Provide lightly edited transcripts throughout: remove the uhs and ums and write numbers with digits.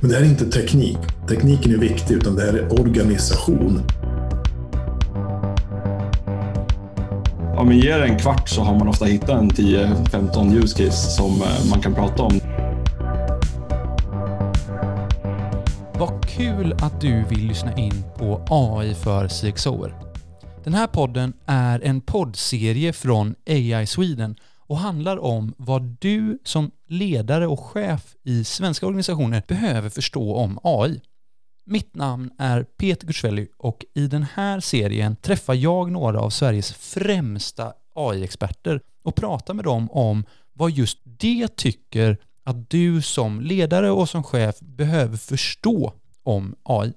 Men det här är inte teknik. Tekniken är viktig, utan det här är organisation. Om man ger en kvart så har man ofta hittat en 10-15 use case som man kan prata om. Vad kul att du vill lyssna in på AI för CXOer. Den här podden är en poddserie från AI Sweden och handlar om vad du som ledare och chef i svenska organisationer behöver förstå om AI. Mitt namn är Peter Gursvelli och i den här serien träffar jag några av Sveriges främsta AI-experter och pratar med dem om vad just de tycker att du som ledare och som chef behöver förstå om AI.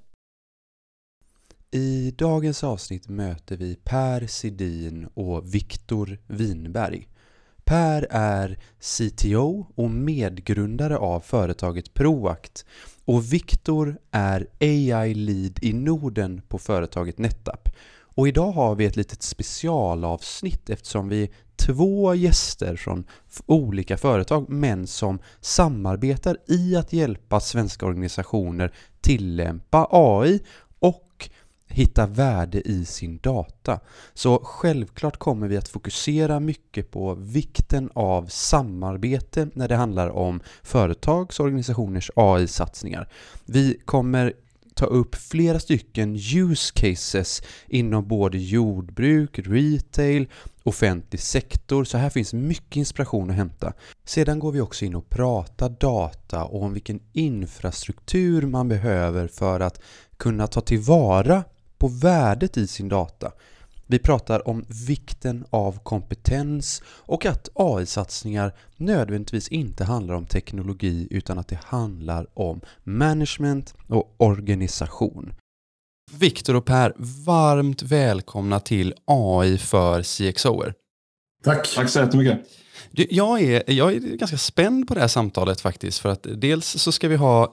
I dagens avsnitt möter vi Per Sidin och Viktor Winberg. Per är CTO och medgrundare av företaget Proact och Viktor är AI-lead i Norden på företaget NetApp. Och idag har vi ett litet specialavsnitt eftersom vi är 2 gäster från olika företag men som samarbetar i att hjälpa svenska organisationer tillämpa AI och hitta värde i sin data. Så självklart kommer vi att fokusera mycket på vikten av samarbete när det handlar om företags och organisationers AI-satsningar. Vi kommer ta upp flera stycken use cases inom både jordbruk, retail, offentlig sektor. Så här finns mycket inspiration att hämta. Sedan går vi också in och pratar data och om vilken infrastruktur man behöver för att kunna ta tillvara på värdet i sin data. Vi pratar om vikten av kompetens och att AI-satsningar nödvändigtvis inte handlar om teknologi utan att det handlar om management och organisation. Viktor och Per, varmt välkomna till AI för CXOer. Tack. Tack så jättemycket. Jag är ganska spänd på det här samtalet faktiskt för att dels så ska vi ha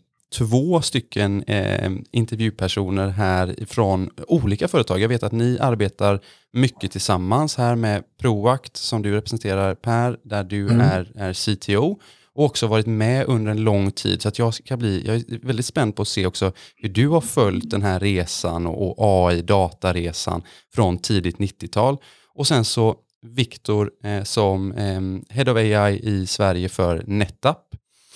2 stycken intervjupersoner här från olika företag. Jag vet att ni arbetar mycket tillsammans här med Proact som du representerar Per, där du är CTO och också varit med under en lång tid. Så att jag är väldigt spänd på att se också hur du har följt den här resan och AI-dataresan från tidigt 90-tal. Och sen så Viktor som Head of AI i Sverige för NetApp.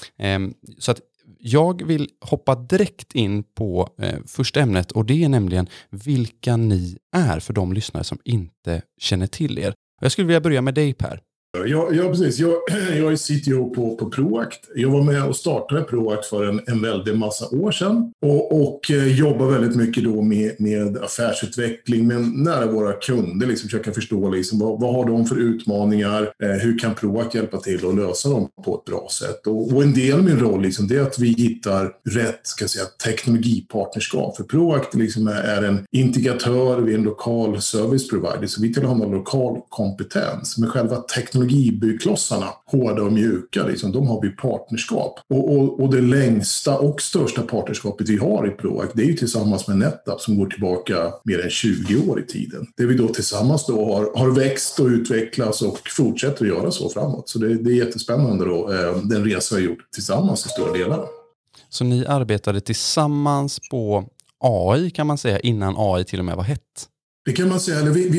Så att jag vill hoppa direkt in på första ämnet och det är nämligen vilka ni är för de lyssnare som inte känner till er. Jag skulle vilja börja med dig Per. Ja, precis. Jag är CTO på Proact. Jag var med och startade Proact för en väldigt massa år sedan och jobbar väldigt mycket då med affärsutveckling men nära våra kunder, liksom försöka förstå liksom, vad har de för utmaningar, hur kan Proact hjälpa till att lösa dem på ett bra sätt. Och en del av min roll liksom, det är att vi hittar rätt teknologipartnerskap. För Proact liksom är en integratör, vi är en lokal service provider så vi tillhandahåller lokal kompetens med själva teknologibyggklossarna, hårda och mjuka, liksom, de har vi partnerskap. Och det längsta och största partnerskapet vi har i Proact, det är ju tillsammans med NetApp som går tillbaka mer än 20 år i tiden. Det vi då tillsammans då har växt och utvecklats och fortsätter att göra så framåt. Så det är jättespännande då, den resa vi har gjort tillsammans i stora delar. Så ni arbetade tillsammans på AI kan man säga innan AI till och med var hett? Det kan man säga,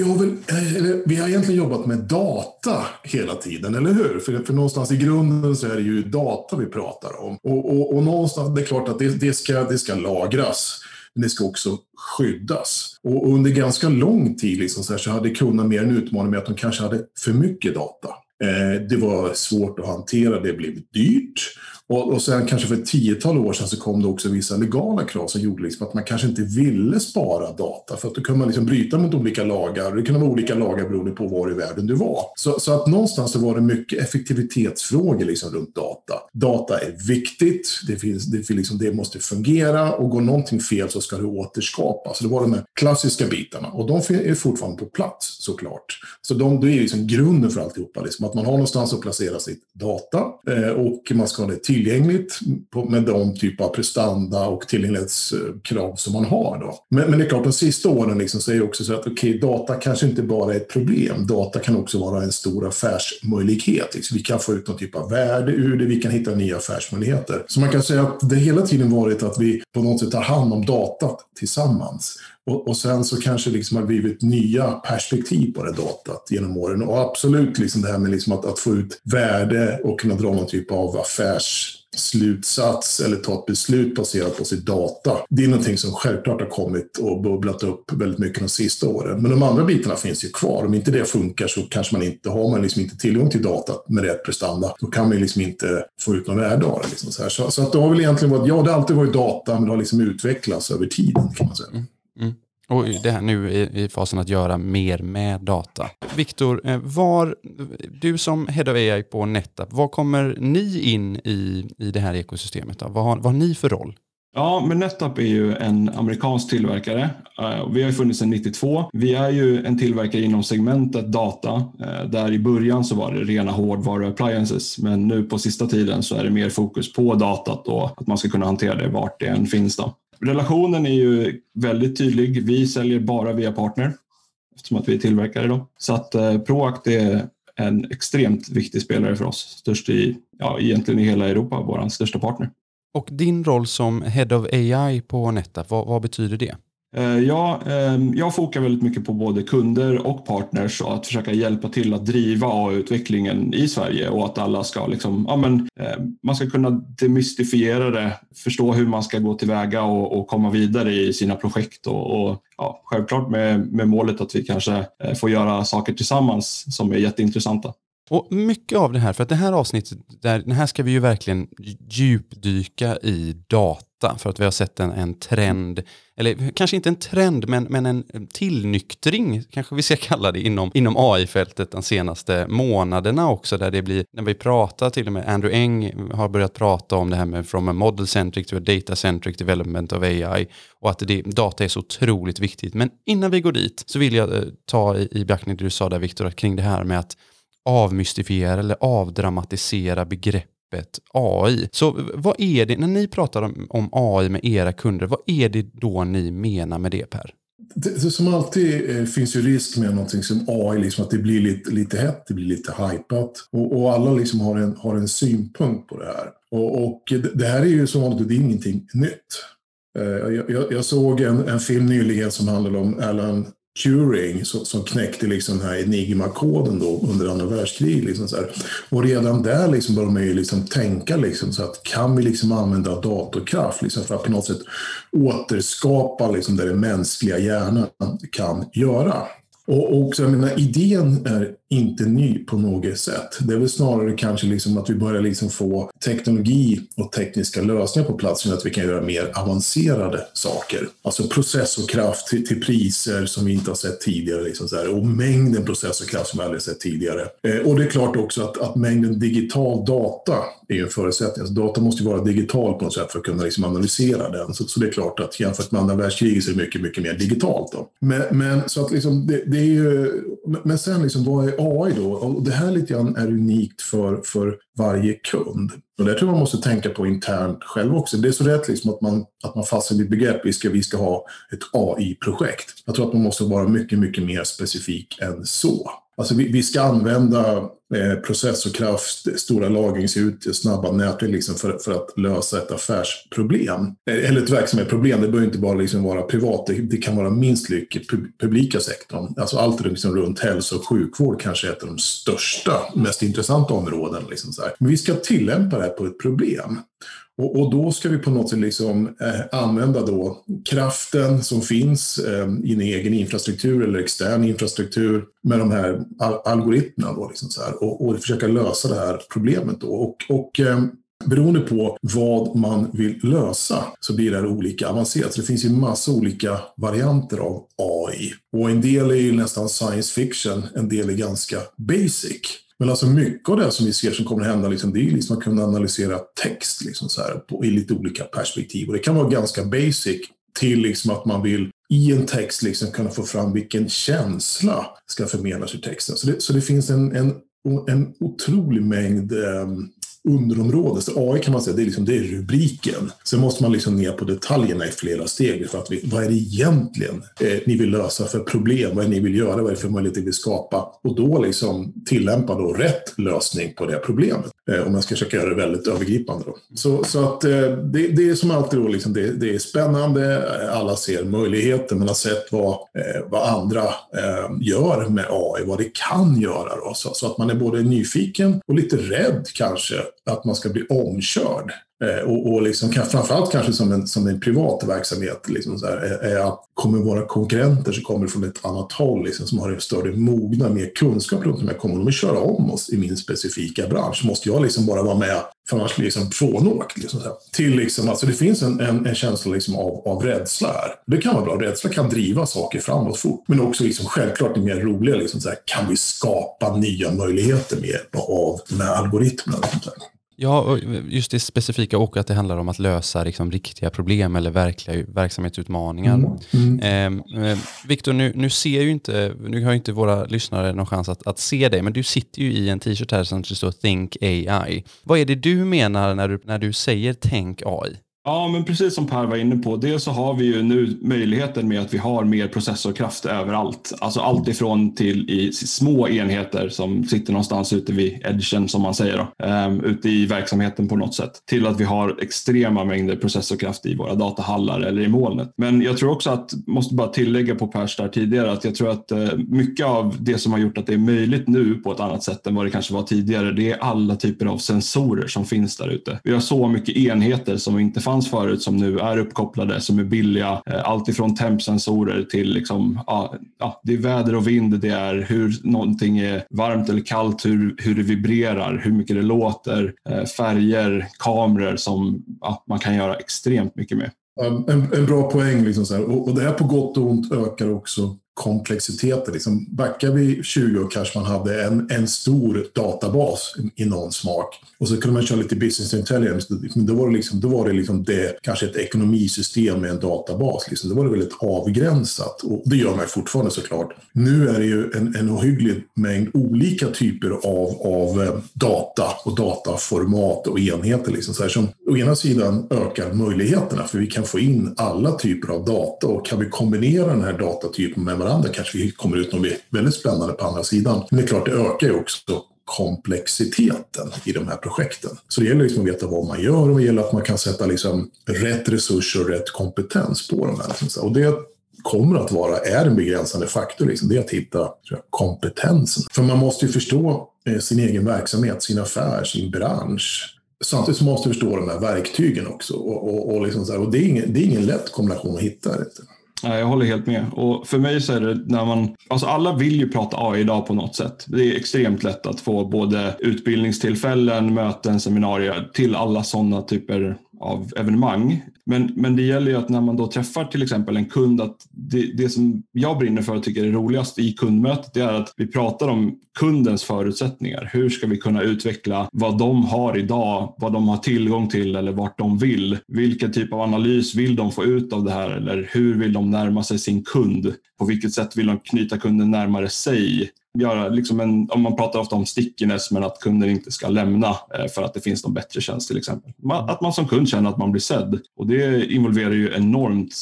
eller vi har egentligen jobbat med data hela tiden, eller hur? För någonstans i grunden så är det ju data vi pratar om. Och någonstans, det är klart att det ska lagras, men det ska också skyddas. Och under ganska lång tid liksom, så hade kunderna mer en utmaning med att de kanske hade för mycket data. Det var svårt att hantera, det blev dyrt. Och sen kanske för 10-tal år sedan så kom det också vissa legala krav som gjorde liksom att man kanske inte ville spara data. För att då kunde man liksom bryta mot olika lagar. Det kunde vara olika lagar beroende på var i världen du var. Så att någonstans så var det mycket effektivitetsfrågor liksom runt data. Data är viktigt, det måste fungera och går någonting fel så ska det återskapas. Så det var de här klassiska bitarna och de är fortfarande på plats såklart. Så det är liksom grunden för alltihopa. Liksom att man har någonstans att placera sitt data och man ska ha det tillgängligt med de typer av prestanda och tillgänglighetskrav som man har då. Men det är klart, de sista åren liksom så är det också så att data kanske inte bara är ett problem. Data kan också vara en stor affärsmöjlighet. Liksom. Vi kan få ut någon typ av värde ur det, vi kan hitta nya affärsmöjligheter. Så man kan säga att det hela tiden varit att vi på något sätt tar hand om datat tillsammans. Och sen så kanske liksom har blivit nya perspektiv på det datat genom åren. Och absolut liksom det här med liksom att få ut värde och kunna dra någon typ av affärsslutsats eller ta ett beslut baserat på sitt data. Det är någonting som självklart har kommit och bubblat upp väldigt mycket de sista åren. Men de andra bitarna finns ju kvar. Om inte det funkar så kanske man liksom inte tillgång till data med rätt prestanda. Då kan man liksom inte få ut någon värde av det. Liksom så här. Så att det har väl egentligen varit, det har alltid varit data, men det har liksom utvecklats över tiden kan man säga. Och det här nu i fasen att göra mer med data. Viktor, du som Head of AI på NetApp, vad kommer ni in i det här ekosystemet då? Vad har ni för roll? Ja, men NetApp är ju en amerikansk tillverkare. Vi har ju funnits sedan 92. Vi är ju en tillverkare inom segmentet data. Där i början så var det rena hårdvaru-appliances. Men nu på sista tiden så är det mer fokus på datat och att man ska kunna hantera det vart det än finns då. Relationen är ju väldigt tydlig. Vi säljer bara via partner eftersom att vi är tillverkare då. Så att Proact är en extremt viktig spelare för oss. Störst egentligen i hela Europa, vår största partner. Och din roll som Head of AI på NetApp, vad betyder det? Jag fokar väldigt mycket på både kunder och partners och att försöka hjälpa till att driva AI-utvecklingen i Sverige och att alla ska man ska kunna demystifiera det, förstå hur man ska gå tillväga och komma vidare i sina projekt och självklart med målet att vi kanske får göra saker tillsammans som är jätteintressanta. Och mycket av det här, för att det här avsnittet, den här ska vi ju verkligen djupdyka i data för att vi har sett en trend, eller kanske inte en trend men en tillnyktring kanske vi ska kalla det inom AI-fältet de senaste månaderna också, där det blir, när vi pratar till och med Andrew Ng har börjat prata om det här med from a model-centric to a data-centric development of AI och att data är så otroligt viktigt. Men innan vi går dit så vill jag ta i beaktning det du sa där, Viktor, kring det här med att avmystifiera eller avdramatisera begreppet AI. Så vad är det, när ni pratar om AI med era kunder, vad är det då ni menar med det, Per? Det som alltid finns ju risk med någonting som AI, liksom att det blir lite hett, det blir lite hypat och alla liksom har en synpunkt på det här. Och det här är ju som vanligt, det är ingenting nytt. Jag såg en film nyligen som handlade om Alan Turing som knäckte liksom den här Enigma-koden då under andra världskriget. Liksom så här. Och redan där liksom började man ju liksom tänka liksom så att kan vi liksom använda datorkraft liksom för att på något sätt återskapa liksom det mänskliga hjärnan kan göra. Och så, jag menar, idén är inte ny på något sätt. Det är väl snarare kanske liksom att vi börjar liksom få teknologi och tekniska lösningar på plats så att vi kan göra mer avancerade saker. Alltså processorkraft till priser som vi inte har sett tidigare. Liksom så här, och mängden processorkraft som vi aldrig sett tidigare. Och det är klart också att mängden digital data är ju en förutsättning. Alltså data måste ju vara digital på något sätt för att kunna liksom analysera den. Så det är klart att jämfört med andra världskriget så är det mycket, mycket mer digitalt då. Men så att liksom det är ju... Men sen liksom, vad är AI då? Och det här lite grann är unikt för varje kund. Och det tror jag man måste tänka på internt själv också. Det är så rätt liksom att man fastställer ett begrepp. Vi ska ha ett AI-projekt. Jag tror att man måste vara mycket, mycket mer specifik än så. Alltså vi ska använda processorkraft, stora lagringsytor, snabba nätverk liksom för att lösa ett affärsproblem. Eller ett verksamhetsproblem. Det behöver inte bara liksom vara privat. Det kan vara minst lika publika sektorn. Alltså allt liksom runt hälso- och sjukvård kanske är ett av de största, mest intressanta områden. Liksom så här. Men vi ska tillämpa det här på ett problem. Och då ska vi på något sätt liksom, använda då kraften som finns i en egen infrastruktur eller extern infrastruktur med de här algoritmerna då, liksom så här, och försöka lösa det här problemet då. Och beroende på vad man vill lösa så blir det här olika avancerat. Så det finns ju massa olika varianter av AI. Och en del är ju nästan science fiction, en del är ganska basic. Men alltså mycket av det som vi ser som kommer att hända liksom, det är liksom att kunna analysera text liksom så här, i lite olika perspektiv. Och det kan vara ganska basic till liksom att man vill i en text liksom kunna få fram vilken känsla ska förmedlas i texten. Så det finns en en otrolig mängd underområden. Så AI kan man säga, det är rubriken. Sen måste man liksom ner på detaljerna i flera steg för att vad är det egentligen ni vill lösa för problem? Vad är det ni vill göra? Vad är det för möjligheter ni vill skapa? Och då liksom tillämpa då rätt lösning på det problemet. Om man ska försöka göra det väldigt övergripande då. Så att det är som alltid då liksom, det är spännande. Alla ser möjligheter, men har sett vad andra gör med AI, vad det kan göra då. Så att man är både nyfiken och lite rädd kanske att man ska bli omkörd. Och liksom, framförallt kanske som en privat verksamhet liksom så här, är att kommer våra konkurrenter som kommer från ett annat håll liksom, som har en större mogna, mer kunskap runt de här, kommer de att köra om oss i min specifika bransch, måste jag liksom bara vara med för annars liksom frånåkt liksom så här. Till liksom, alltså det finns en känsla liksom av rädsla här. Det kan vara bra, rädsla kan driva saker framåt fort, men också liksom självklart det mer roliga liksom så här, kan vi skapa nya möjligheter med hjälp av de här algoritmerna och sånt där. Ja, och just det specifika och att det handlar om att lösa liksom riktiga problem eller verkliga verksamhetsutmaningar. Victor, nu har ju inte våra lyssnare någon chans att se dig, men du sitter ju i en t-shirt här som det står Think AI. Vad är det du menar när du säger Tänk AI? Ja, men precis som Per var inne på, dels så har vi ju nu möjligheten med att vi har mer processorkraft överallt. Alltså allt ifrån till i små enheter som sitter någonstans ute vid edgen som man säger då, ute i verksamheten på något sätt, till att vi har extrema mängder processorkraft i våra datahallar eller i molnet. Men jag tror också att, måste bara tillägga på Pers där tidigare, att jag tror att mycket av det som har gjort att det är möjligt nu på ett annat sätt än vad det kanske var tidigare, det är alla typer av sensorer som finns där ute. Vi har så mycket enheter som inte fanns förut som nu är uppkopplade, som är billiga. Allt ifrån tempsensorer till liksom, det är väder och vind, det är hur någonting är varmt eller kallt, hur det vibrerar, hur mycket det låter, färger, kameror som man kan göra extremt mycket med. En bra poäng liksom så här. Och det här på gott och ont ökar också komplexiteten. Liksom, backar vi 20 år kanske man hade en stor databas i någon smak. Och så kunde man köra lite business intelligence. Men då var det liksom kanske ett ekonomisystem med en databas. Liksom. Det var det väldigt avgränsat. Och det gör man fortfarande såklart. Nu är det ju en ohygglig mängd olika typer av data och dataformat och enheter. Liksom, så här, som å ena sidan ökar möjligheterna, för vi kan få in alla typer av data. Och kan vi kombinera den här datatypen med varandra kanske vi kommer ut något väldigt spännande på andra sidan. Men det är klart, det ökar ju också komplexiteten i de här projekten. Så det gäller liksom att veta vad man gör, och det gäller att man kan sätta liksom rätt resurser och rätt kompetens på de här. Liksom. Och det kommer att är en begränsande faktor. Liksom. Det är att hitta kompetensen. För man måste ju förstå sin egen verksamhet, sin affär, sin bransch. Samtidigt så måste man förstå de här verktygen också. Och liksom så här, och det är ingen lätt kombination att hitta det. Jag håller helt med. Och för mig så är det alla vill ju prata AI idag på något sätt. Det är extremt lätt att få både utbildningstillfällen, möten, seminarier till alla sådana typer av evenemang. Men det gäller ju att när man då träffar till exempel en kund, att det som jag brinner för och tycker är roligast i kundmötet, det är att vi pratar om kundens förutsättningar. Hur ska vi kunna utveckla vad de har idag, vad de har tillgång till eller vart de vill. Vilken typ av analys vill de få ut av det här, eller hur vill de närma sig sin kund? På vilket sätt vill de knyta kunden närmare sig? Göra liksom om man pratar ofta om stickiness, men att kunden inte ska lämna för att det finns någon bättre tjänst till exempel. Att man som kund känner att man blir sedd. Och det involverar ju enormt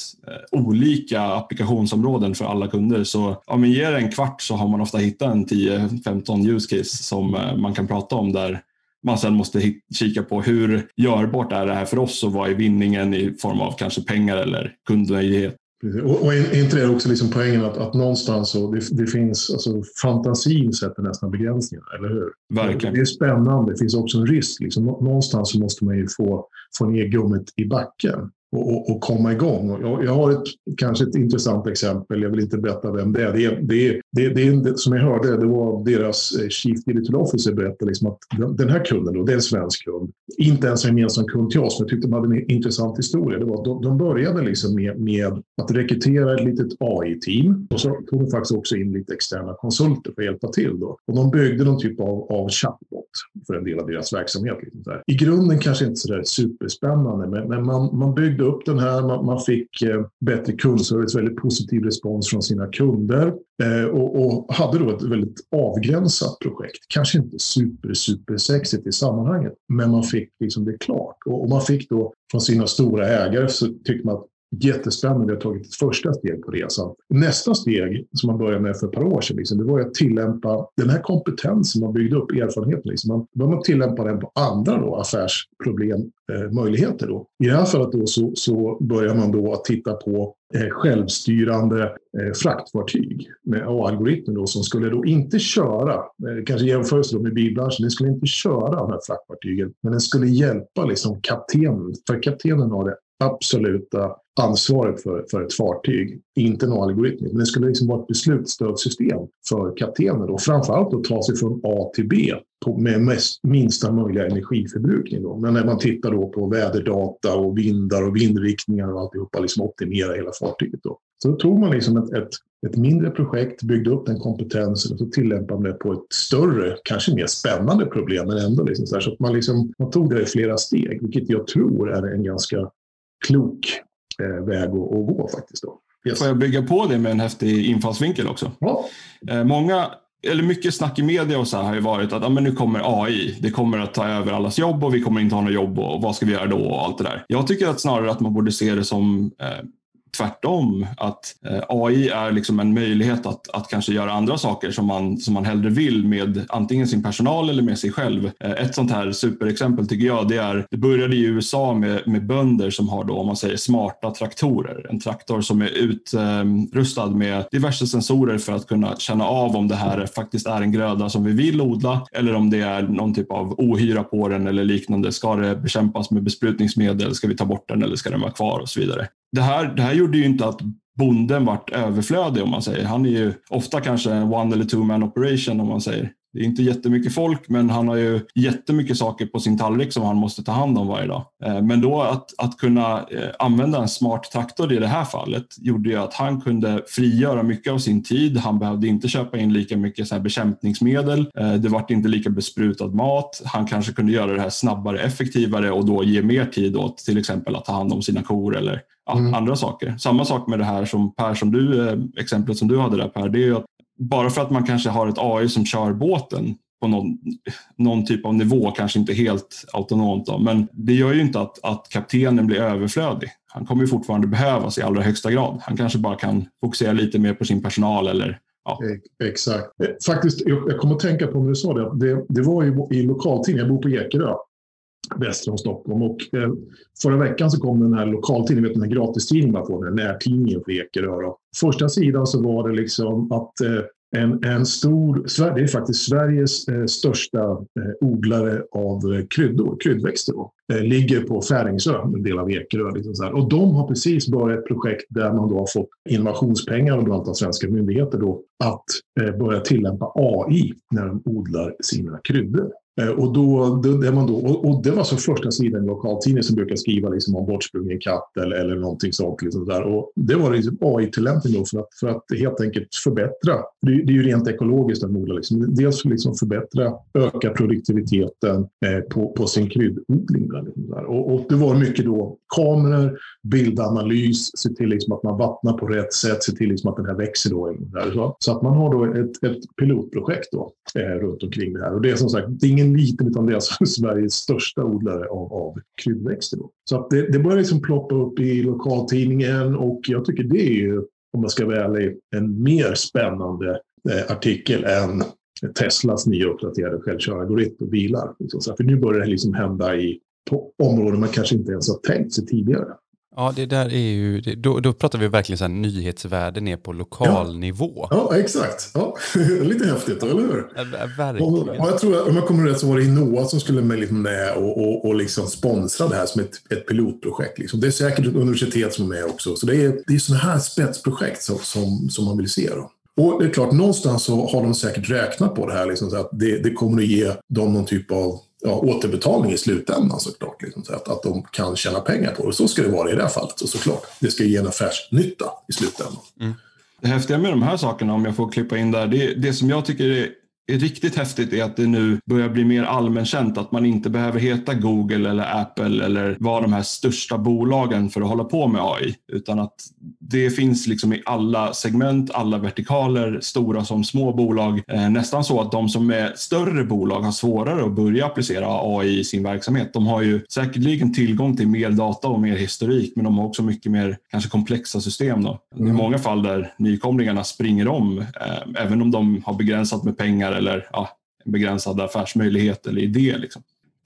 olika applikationsområden för alla kunder. Så om man ger en kvart så har man ofta hittat en 10-15 use case som man kan prata om, där man sen måste kika på hur görbart är det här för oss och vad är vinningen i form av kanske pengar eller kundnöjdhet. Och är inte det också liksom poängen att någonstans så det finns, alltså fantasin sätter nästan begränsningar, eller hur? Verkligen. Det är spännande, det finns också en risk. Liksom, någonstans så måste man ju få ner gummet i backen och komma igång. Och jag har kanske ett intressant exempel, jag vill inte berätta vem det är. Det är som jag hörde, det var deras Chief Digital Officer berättade liksom att den här kunden då, det är en svensk kund, inte ens en gemensam kund till oss, men jag tyckte de hade en intressant historia. Det var, de började liksom med att rekrytera ett litet AI-team, och så tog de faktiskt också in lite externa konsulter för att hjälpa till då. Och de byggde någon typ av chatbot för en del av deras verksamhet. Liksom så här. I grunden kanske inte så där superspännande, men man byggde upp den här, man fick bättre kundservice, väldigt positiv respons från sina kunder och hade då ett väldigt avgränsat projekt. Kanske inte super sexigt i sammanhanget, men man fick liksom det klart. Och man fick då från sina stora ägare, så tyckte man att jättespännande, vi har tagit ett första steg på resan. Nästa steg som man började med för ett par år sedan, liksom, det var att tillämpa den här kompetensen man byggde upp, erfarenheten. Liksom. Man började tillämpa den på andra då, affärsproblem, möjligheter. Då. I det här fallet då, så börjar man då att titta på självstyrande fraktfartyg med algoritmer då, som skulle då inte köra, kanske jämförs då med bilbranschen, den skulle inte köra de här fraktfartygen, men den skulle hjälpa liksom kaptenen, för kaptenen har det absoluta ansvaret för ett fartyg, inte någon algoritm, men det skulle liksom vara ett beslutsstödssystem för kaptenen och framförallt att ta sig från A till B med minsta möjliga energiförbrukning då. Men när man tittar då på väderdata och vindar och vindriktningar och alltihopa, liksom optimera hela fartyget då. Så då tog man liksom ett mindre projekt, byggde upp den kompetensen och så tillämpade man det på ett större, kanske mer spännande problem, men ändå liksom så att man tog det i flera steg, vilket jag tror är en ganska klok väg att gå faktiskt då. Får jag bygga på det med en häftig infallsvinkel också? Ja. Mycket snack i media och så här har ju varit att men nu kommer AI, det kommer att ta över allas jobb och vi kommer inte ha något jobb och vad ska vi göra då och allt det där. Jag tycker att snarare att man borde se det som tvärtom, att AI är liksom en möjlighet att kanske göra andra saker som man hellre vill med antingen sin personal eller med sig själv. Ett sånt här superexempel tycker jag, det började i USA med bönder som har då, om man säger, smarta traktorer. En traktor som är utrustad med diverse sensorer för att kunna känna av om det här faktiskt är en gröda som vi vill odla eller om det är någon typ av ohyra på den eller liknande. Ska det bekämpas med besprutningsmedel? Ska vi ta bort den eller ska den vara kvar och så vidare? Det här gjorde ju inte att bonden vart överflödig, om man säger. Han är ju ofta kanske en one eller two man operation, om man säger. Det är inte jättemycket folk, men han har ju jättemycket saker på sin tallrik som han måste ta hand om varje dag. Men då att kunna använda en smart traktor i det här fallet gjorde ju att han kunde frigöra mycket av sin tid. Han behövde inte köpa in lika mycket så här bekämpningsmedel. Det var inte lika besprutad mat. Han kanske kunde göra det här snabbare, effektivare och då ge mer tid åt till exempel att ta hand om sina kor eller andra saker. Samma sak med det här som Per, exemplet som du hade där Per, det är ju att bara för att man kanske har ett AI som kör båten på någon typ av nivå, kanske inte helt autonomt då, men det gör ju inte att kaptenen blir överflödig. Han kommer ju fortfarande behövas i allra högsta grad. Han kanske bara kan fokusera lite mer på sin personal eller ja. Exakt. Faktiskt, jag kommer att tänka på när du sa det. Det var ju i lokaltidningen, jag bor på Ekerö, väster om Stockholm, och förra veckan så kom den här lokaltidningen, den här gratistidningen man får, den här närtidningen för Ekerö. Första sidan så var det liksom att en stor, det är faktiskt Sveriges största odlare av kryddväxter då, ligger på Färingsö, en del av Ekerö. Liksom så här. Och de har precis börjat ett projekt där man då har fått innovationspengar och bland annat svenska myndigheter då, att börja tillämpa AI när de odlar sina kryddor. Och det var så första sidan i lokaltidningen som brukar skriva liksom om bortsprungen katt eller någonting sånt. Liksom där. Och det var liksom AI-tillämpning då för att helt enkelt förbättra. Det är ju rent ekologiskt att odla. Liksom. Dels för liksom förbättra, öka produktiviteten på sin kryddodling. Liksom där. Och det var mycket då kameror, bildanalys, se till liksom att man vattnar på rätt sätt, se till liksom att den här växer då. Där, så att man har då ett pilotprojekt då, runt omkring det här. Och det är som sagt, det är ingen liten, utan det är alltså Sveriges största odlare av kryddväxter då. Så att det börjar liksom ploppa upp i lokaltidningen, och jag tycker det är ju, om man ska vara ärlig, en mer spännande artikel än Teslas nya uppdaterade självkörande algoritm på bilar. Så för nu börjar det liksom hända på områden man kanske inte ens har tänkt sig tidigare. Ja, det där är ju, då pratar vi verkligen så här nyhetsvärde ner på lokal nivå. Ja, exakt. Ja. Lite häftigt, eller hur? Verkligen. Och jag tror att om jag kommer rätt så var det Innova som skulle med och liksom sponsra det här som ett pilotprojekt. Liksom. Det är säkert ett universitet som är med också. Så det är sådana här spetsprojekt som man vill se då. Och det är klart, någonstans så har de säkert räknat på det här. Liksom, så att det kommer att ge dem någon typ av återbetalning i slutändan såklart. Liksom, så att de kan tjäna pengar på det. Och så ska det vara i det här fallet. Och såklart, det ska ge en affärsnytta i slutändan. Det häftiga med de här sakerna, om jag får klippa in där, det som jag tycker är är riktigt häftigt är att det nu börjar bli mer allmänkänt att man inte behöver heta Google eller Apple eller vara de här största bolagen för att hålla på med AI, utan att det finns liksom i alla segment, alla vertikaler, stora som små bolag. Nästan så att de som är större bolag har svårare att börja applicera AI i sin verksamhet. De har ju säkerligen tillgång till mer data och mer historik, men de har också mycket mer kanske komplexa system då. I många fall där nykomlingarna springer om, även om de har begränsat med pengar eller en begränsad affärsmöjlighet eller idé liksom.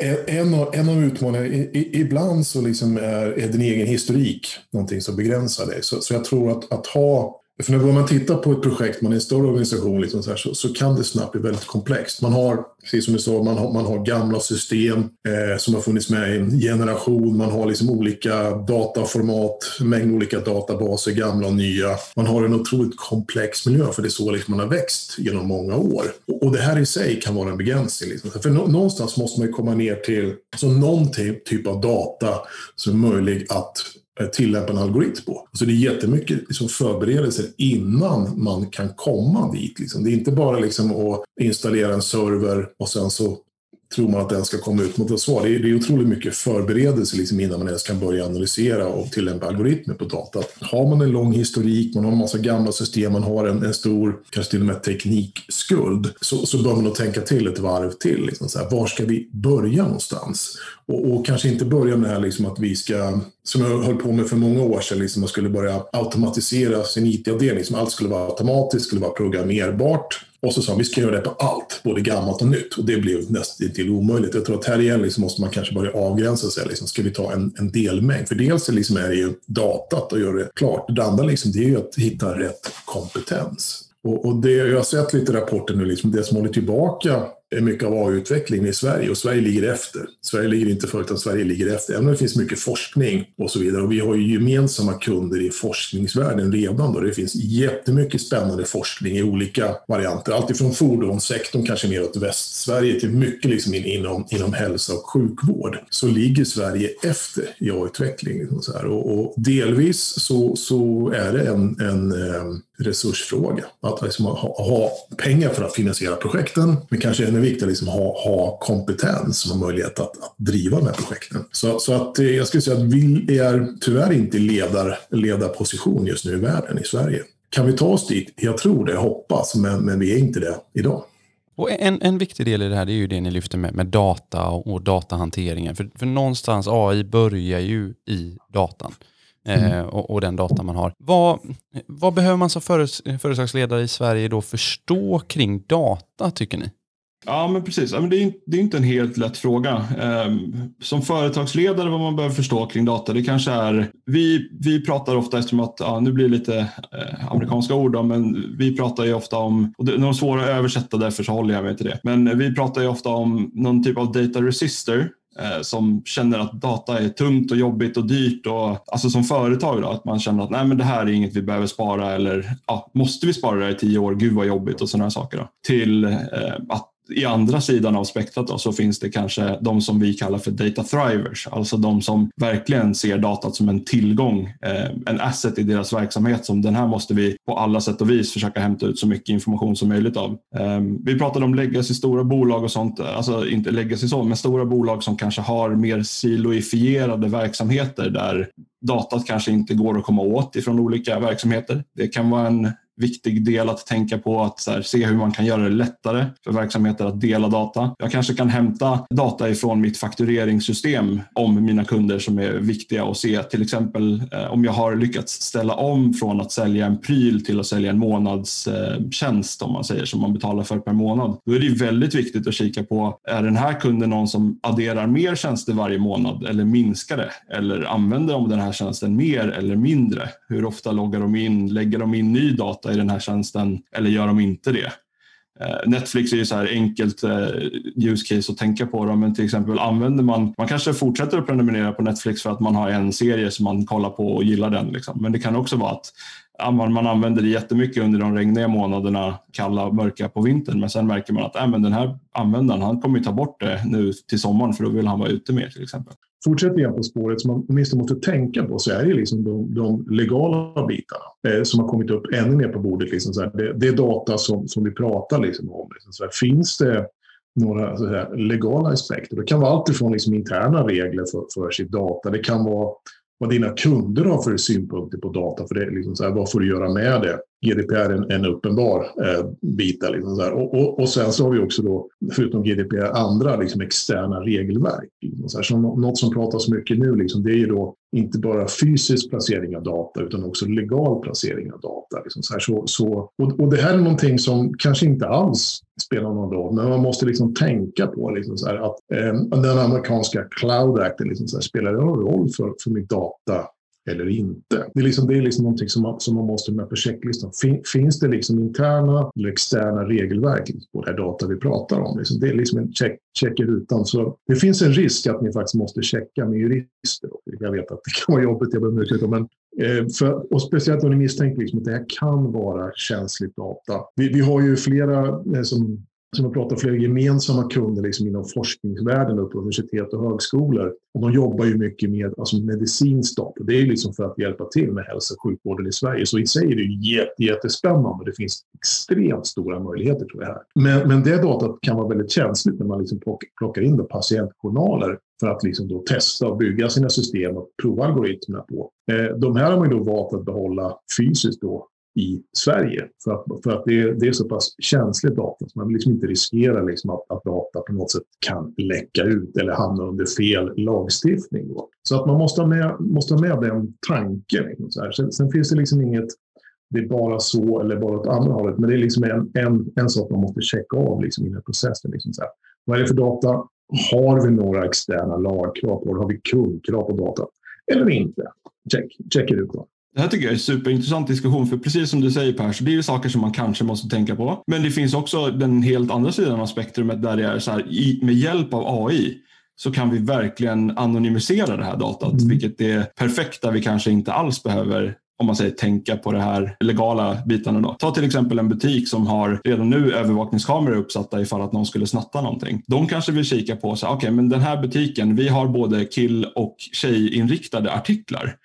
En av utmaningarna, ibland så liksom är din egen historik någonting som begränsar dig. Så jag tror att ha, för när man tittar på ett projekt, man är en större organisation liksom så kan det snabbt bli väldigt komplext. Man har, precis som du sa, man har gamla system som har funnits med i en generation. Man har liksom olika dataformat, mängd olika databaser, gamla och nya. Man har en otroligt komplex miljö, för det är så liksom man har växt genom många år. Och det här i sig kan vara en begränsning. Liksom. För någonstans måste man komma ner till någon typ av data som är möjlig att tillämpa en algoritm på. Så det är jättemycket liksom förberedelser innan man kan komma dit. Liksom. Det är inte bara liksom att installera en server och sen så tror man att den ska komma ut mot ett svar. Det är otroligt mycket förberedelser liksom innan man ens kan börja analysera och tillämpa algoritmer på data. Har man en lång historik, man har en massa gamla system, man har en stor, kanske till och med teknikskuld, så bör man nog tänka till ett varv till. Liksom så här, var ska vi börja någonstans? Och kanske inte börja med det här liksom att vi ska, som jag höll på med för många år sedan, liksom man skulle börja automatisera sin IT-avdelning. Allt skulle vara automatiskt, skulle vara programmerbart. Och så sa vi ska göra det på allt, både gammalt och nytt. Och det blev nästan till omöjligt. Jag tror att här igen liksom måste man kanske börja avgränsa sig. Liksom, ska vi ta en delmängd? För dels liksom är det ju datat och göra det klart. Det andra liksom, det är ju att hitta rätt kompetens. Och det, jag har sett lite rapporter nu, liksom, det som håller tillbaka är mycket av AI-utvecklingen i Sverige, och Sverige ligger efter. Sverige ligger inte före, utan Sverige ligger efter. Även om det finns mycket forskning och så vidare. Och vi har ju gemensamma kunder i forskningsvärlden redan. Då. Det finns jättemycket spännande forskning i olika varianter. Allt ifrån fordonssektorn, kanske mer åt västsverige, till mycket liksom inom hälsa och sjukvård. Så ligger Sverige efter i AI-utvecklingen. Och delvis så är det en resursfråga. Att liksom ha pengar för att finansiera projekten, men kanske ännu viktigare liksom ha kompetens som har möjlighet att driva de här projekten. Så att jag skulle säga att vi är tyvärr inte i ledarposition just nu i världen, i Sverige. Kan vi ta oss dit? Jag tror det, jag hoppas, men vi är inte det idag. Och en viktig del i det här, det är ju det ni lyfter med data och datahanteringen. För någonstans AI börjar ju i datan. Och den data man har. Vad behöver man som företagsledare i Sverige då förstå kring data, tycker ni? Ja, men precis. Det är inte en helt lätt fråga. Som företagsledare, vad man behöver förstå kring data, det kanske är... Vi pratar ofta, eftersom att, nu blir det lite amerikanska ord då, men vi pratar ju ofta om, och det är nog svårt att översätta, därför så håller jag mig till det. Men vi pratar ju ofta om någon typ av data resistor, som känner att data är tungt och jobbigt och dyrt, och alltså som företag då, att man känner att nej, men det här är inget vi behöver spara, eller måste vi spara det i 10 år, gud vad jobbigt och sådana saker då. Till att i andra sidan av spektrat då, så finns det kanske de som vi kallar för data thrivers, alltså de som verkligen ser datat som en tillgång, en asset i deras verksamhet, som den här måste vi på alla sätt och vis försöka hämta ut så mycket information som möjligt av. Vi pratade om legacy, stora bolag och sånt, alltså inte legacy så, men stora bolag som kanske har mer siloifierade verksamheter där datat kanske inte går att komma åt ifrån olika verksamheter. Det kan vara en viktig del att tänka på, att se hur man kan göra det lättare för verksamheter att dela data. Jag kanske kan hämta data ifrån mitt faktureringssystem om mina kunder som är viktiga, och se till exempel om jag har lyckats ställa om från att sälja en pryl till att sälja en månadstjänst, om man säger, som man betalar för per månad. Då är det väldigt viktigt att kika på, är den här kunden någon som adderar mer tjänster varje månad eller minskar det? Eller använder de den här tjänsten mer eller mindre? Hur ofta loggar de in? Lägger de in ny data i den här tjänsten, eller gör de inte det? Netflix är ju så här enkelt use case att tänka på dem, men till exempel använder man kanske fortsätter att prenumerera på Netflix för att man har en serie som man kollar på och gillar den liksom. Men det kan också vara att man använder det jättemycket under de regniga månaderna, kalla och mörka på vintern, men sen märker man att men den här användaren, han kommer ju ta bort det nu till sommaren, för då vill han vara ute mer till exempel. fortsätter igen på spåret som man åtminstone måste tänka på, så är det liksom de legala bitarna som har kommit upp ännu mer på bordet. Liksom så här, det är data som vi pratar liksom om. Liksom så här, finns det några så här, legala aspekter? Det kan vara allt ifrån liksom interna regler för sitt data. Det kan vara vad dina kunder har för synpunkter på data. För det är liksom så här, vad får du göra med det? GDPR är en uppenbar bit där. Liksom så här. Och sen så har vi också då, förutom GDPR, andra liksom externa regelverk. Liksom så här. Så något som pratas mycket nu, liksom, det är ju då inte bara fysisk placering av data utan också legal placering av data. Liksom så här. Och det här är någonting som kanske inte alls spelar någon roll, men man måste liksom tänka på liksom så här, att den amerikanska Cloud Acten liksom så här, spelar någon roll för mitt data eller inte. Det är liksom någonting som man måste med på checklistan. Finns det liksom interna eller externa regelverk på det här data vi pratar om? Liksom, det är liksom en checker utan. Så det finns en risk att ni faktiskt måste checka med jurister. Jag vet att det kan vara jobbigt, jag behöver ursäkta, men och speciellt om ni misstänker liksom att det här kan vara känsligt data. Vi har ju flera som jag pratar, flera gemensamma kunder liksom inom forskningsvärlden och på universitet och högskolor. Och de jobbar ju mycket med medicinsk data. Det är liksom för att hjälpa till med hälso- och sjukvården i Sverige. Så i sig är det jättespännande. Det finns extremt stora möjligheter, tror jag här. Men det datat kan vara väldigt känsligt när man liksom plockar in patientjournaler för att liksom då testa och bygga sina system och prova algoritmerna på. De här har man ju då valt att behålla fysiskt då i Sverige för att det är så pass känsligt data så man vill liksom inte riskera liksom att data på något sätt kan läcka ut eller hamna under fel lagstiftning då. Så att man måste ha med den tanken liksom så här. Sen finns det liksom inget, det är bara så eller bara åt andra hållet, men det är liksom en sak man måste checka av liksom i den här processen liksom så här. Vad är det för data? Har vi några externa lagkrav på det? Har vi kundkrav på data eller inte? Check it ut då. Det här tycker jag är en superintressant diskussion, för precis som du säger Per, så det är ju saker som man kanske måste tänka på. Men det finns också den helt andra sidan av spektrumet där det är så här, med hjälp av AI så kan vi verkligen anonymisera det här datat, vilket är perfekt där vi kanske inte alls behöver, om man säger, tänka på det här legala bitarna då. Ta till exempel en butik som har redan nu övervakningskameror uppsatta ifall att någon skulle snatta någonting. De kanske vill kika på så okej, men den här butiken, vi har både kill- och tjejinriktade artiklar.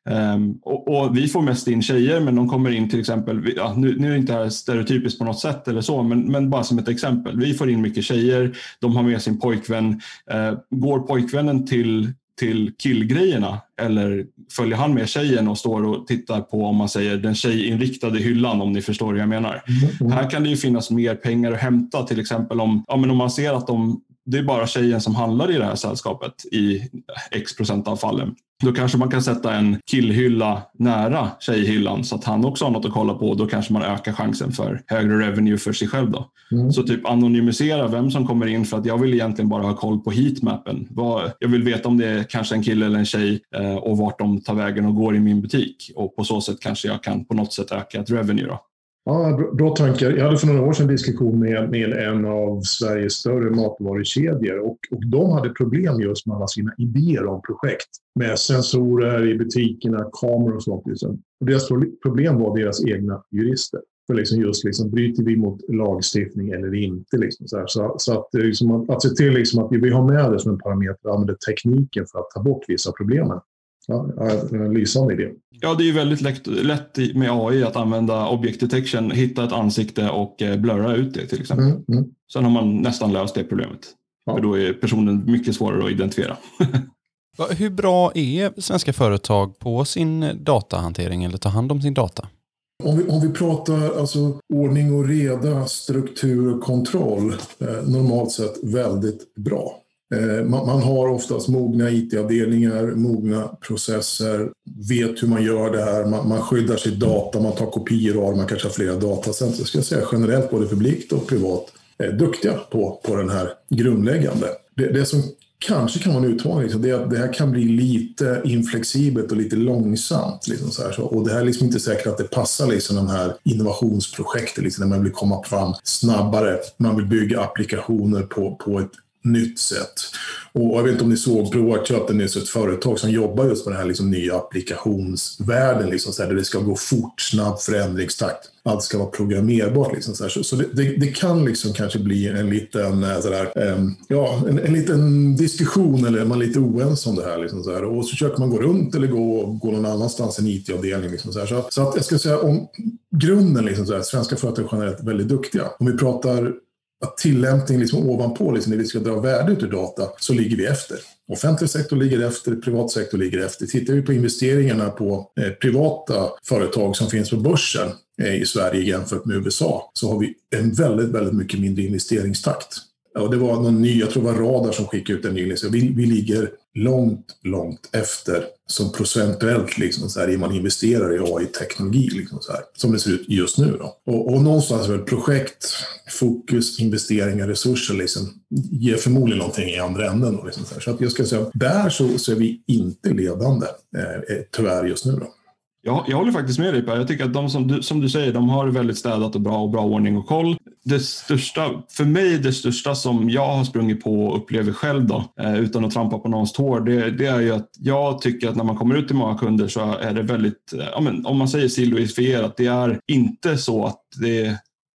Och vi får mest in tjejer, men de kommer in till exempel, nu är det inte här stereotypiskt på något sätt eller så, men bara som ett exempel. Vi får in mycket tjejer, de har med sin pojkvän. Går pojkvännen till killgrejerna eller följer han med tjejen och står och tittar på, om man säger, den tjejinriktade hyllan, om ni förstår hur jag menar. Här kan det ju finnas mer pengar att hämta, till exempel om man ser att det är bara tjejen som handlar i det här sällskapet i x% av fallen. Då kanske man kan sätta en killhylla nära tjejhyllan så att han också har något att kolla på. Då kanske man ökar chansen för högre revenue för sig själv då. Så typ anonymisera vem som kommer in, för att jag vill egentligen bara ha koll på heatmappen. Jag vill veta om det är kanske en kille eller en tjej och vart de tar vägen och går i min butik. Och på så sätt kanske jag kan på något sätt öka ett revenue då. Ja, bra tankar. Jag hade för några år sedan en diskussion med en av Sveriges större matvarukedjor och de hade problem just med alla sina idéer om projekt. Med sensorer i butikerna, kameror och sånt. Och deras problem var deras egna jurister. För liksom bryter vi mot lagstiftning eller inte. Liksom så att, liksom, att se till liksom att vi har med det som en parameter, använder tekniken för att ta bort vissa problemen. Ja, en lysande idé. Ja, det är ju väldigt lätt med AI att använda object detection, hitta ett ansikte och blurra ut det till exempel. Sen har man nästan löst det problemet. Ja. För då är personen mycket svårare att identifiera. Hur bra är svenska företag på sin datahantering eller ta hand om sin data? Om vi pratar alltså ordning och reda, struktur och kontroll, normalt sett väldigt bra. Man har oftast mogna IT-avdelningar, mogna processer, vet hur man gör det här, man skyddar sitt data, man tar kopior av, man kanske har flera datacenter. Ska jag säga generellt, både publikt och privat, är duktiga på den här grundläggande. Det som kanske kan vara en utmaning, det är att det här kan bli lite inflexibelt och lite långsamt. Liksom så här. Och det här är liksom inte säkert att det passar liksom de här innovationsprojekten, liksom, när man vill komma fram snabbare, man vill bygga applikationer på ett nytt sätt. Och jag vet inte om ni såg, Proact köpte nyss ett företag som jobbar just med den här liksom nya applikationsvärlden, liksom så här, där det ska gå fort, snabb förändringstakt. Allt ska vara programmerbart. Liksom så här. Så det kan liksom kanske bli en liten, en liten diskussion, eller är man lite oense om det här. Liksom så här. Och så försöker man gå runt eller gå någon annanstans, en IT-avdelning. Liksom så här. Så att jag ska säga om grunden, liksom så här, svenska företag generellt är väldigt duktiga. Om vi pratar att tillämpning liksom ovanpå, liksom, när vi ska dra värde ut ur data, så ligger vi efter. Offentlig sektor ligger efter, privat sektor ligger efter. Tittar vi på investeringarna på privata företag som finns på börsen i Sverige jämfört med USA, så har vi en väldigt, väldigt mycket mindre investeringstakt. Och det var någon ny, jag tror det var Radar som skickade ut en ny. Vi ligger långt efter som procentuellt liksom så här, man investerar i AI-teknologi liksom så här, som det ser ut just nu då. Och någonstans är det projekt, fokus, investeringar, resurser liksom, ger förmodligen någonting i andra änden då, liksom så här. Så att jag ska säga, där så är vi inte ledande tyvärr just nu då. Ja, jag håller faktiskt med dig, Per. Jag tycker att de som du säger, de har väldigt städat och bra ordning och koll. Det största som jag har sprungit på och upplever själv då, utan att trampa på någons tår, det är ju att jag tycker att när man kommer ut till många kunder så är det väldigt, om man säger siloifierat, det är inte så att det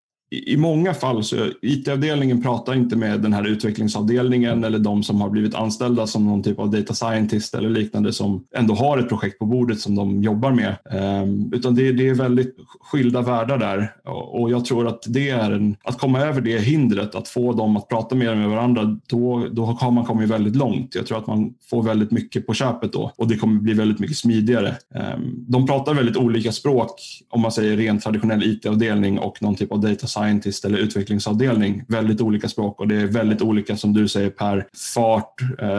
i många fall så IT-avdelningen pratar inte med den här utvecklingsavdelningen eller de som har blivit anställda som någon typ av data scientist eller liknande som ändå har ett projekt på bordet som de jobbar med. Utan det är väldigt skilda världar där, och jag tror att det är att komma över det hindret, att få dem att prata mer med varandra, då har man kommit väldigt långt. Jag tror att man får väldigt mycket på köpet då, och det kommer bli väldigt mycket smidigare. De pratar väldigt olika språk, om man säger rent traditionell IT-avdelning och någon typ av data scientist eller utvecklingsavdelning, väldigt olika språk, och det är väldigt olika, som du säger, per fart,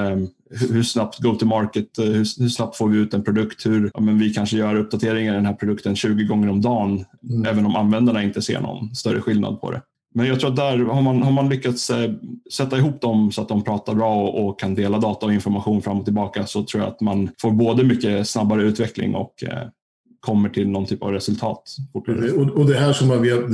hur snabbt go to market, hur snabbt får vi ut en produkt, men vi kanske gör uppdateringar i den här produkten 20 gånger om dagen, även om användarna inte ser någon större skillnad på det. Men jag tror att där har man lyckats sätta ihop dem så att de pratar bra och kan dela data och information fram och tillbaka, så tror jag att man får både mycket snabbare utveckling och kommer till någon typ av resultat. Och det här som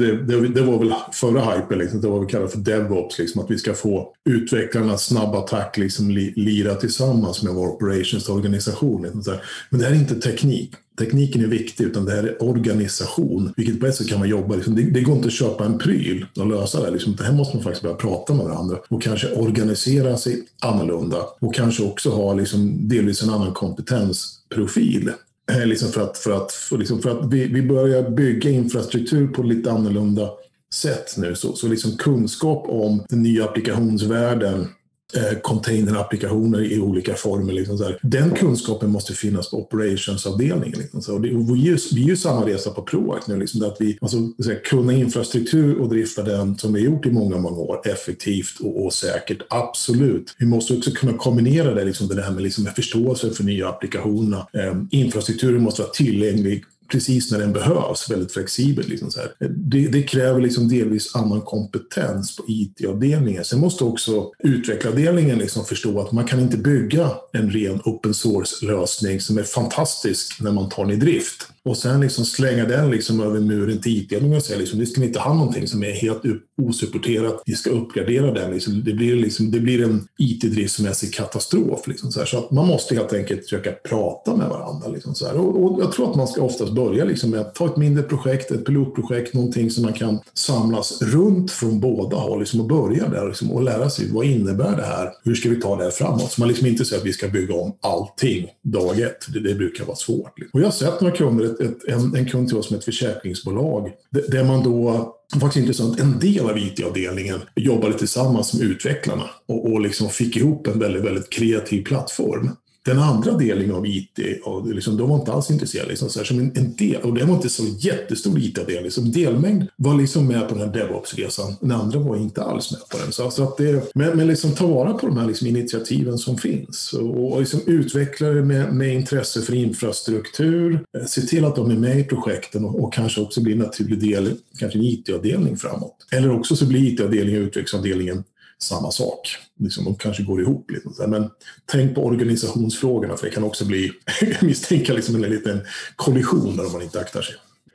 det var väl förra hypen, liksom, det var väl kallat för DevOps, liksom, att vi ska få utvecklarna snabb attack liksom, lira tillsammans med vår operations-organisation. Liksom, så här. Men det här är inte teknik. Tekniken är viktig, utan det här är organisation. Vilket på ett sätt kan man jobba. Liksom, det går inte att köpa en pryl och lösa det. Liksom, det här måste man faktiskt börja prata med varandra. Och kanske organisera sig annorlunda. Och kanske också ha liksom, delvis en annan kompetensprofil. Liksom för att vi börjar bygga infrastruktur på lite annorlunda sätt nu. Så liksom kunskap om den nya applikationsvärlden, container-applikationer i olika former. Liksom så här. Den kunskapen måste finnas på operationsavdelningen. Liksom så. Vi är ju samma resa på Proact nu. Liksom, att vi kunna infrastruktur och drifta den som vi har gjort i många år effektivt och säkert. Absolut. Vi måste också kunna kombinera det, liksom, det här med liksom, förståelse för nya applikationer. Infrastrukturen måste vara tillgänglig precis när den behövs, väldigt flexibel. Liksom så här. Det kräver liksom delvis annan kompetens på IT-avdelningen. Sen måste också utvecklavdelningen liksom förstå att man kan inte bygga en ren open source-lösning som är fantastisk när man tar den i drift. Och sen liksom slänga den liksom över muren till IT-avdelningen och säga liksom, vi ska inte ha någonting som är helt osupporterat. Vi ska uppgradera den. Liksom, det blir en IT-driftsmässig katastrof. Liksom, så att man måste helt enkelt försöka prata med varandra. Liksom, så här. Och jag tror att man ska oftast börja liksom, med att ta ett mindre projekt, ett pilotprojekt, någonting som man kan samlas runt från båda håll liksom, och börja där liksom, och lära sig vad innebär det här? Hur ska vi ta det här framåt? Så man liksom inte säger att vi ska bygga om allting dag ett. Det brukar vara svårt. Liksom. Och jag har sett några kunder, en kund till oss som ett försäkringsbolag, där man då, faktiskt intressant, en del av IT-avdelningen jobbade tillsammans med utvecklarna och liksom fick ihop en väldigt, väldigt kreativ plattform. Den andra delen av IT, och liksom, de var inte alls intresserade. Liksom, så här, som en del, och det var inte så jättestor IT-del. Liksom, delmängd var liksom med på den här DevOps-resan. Den andra var inte alls med på den. Så att det, men liksom, ta vara på de här liksom, initiativen som finns. Och liksom, utvecklare med intresse för infrastruktur. Se till att de är med i projekten och kanske också blir en naturlig del, kanske en IT-avdelning framåt. Eller också så blir IT-avdelningen och utvecklingsavdelningen samma sak. Liksom, de kanske går ihop lite. Men tänk på organisationsfrågorna, för det kan också bli misstänka liksom en liten kollision där man inte aktar sig.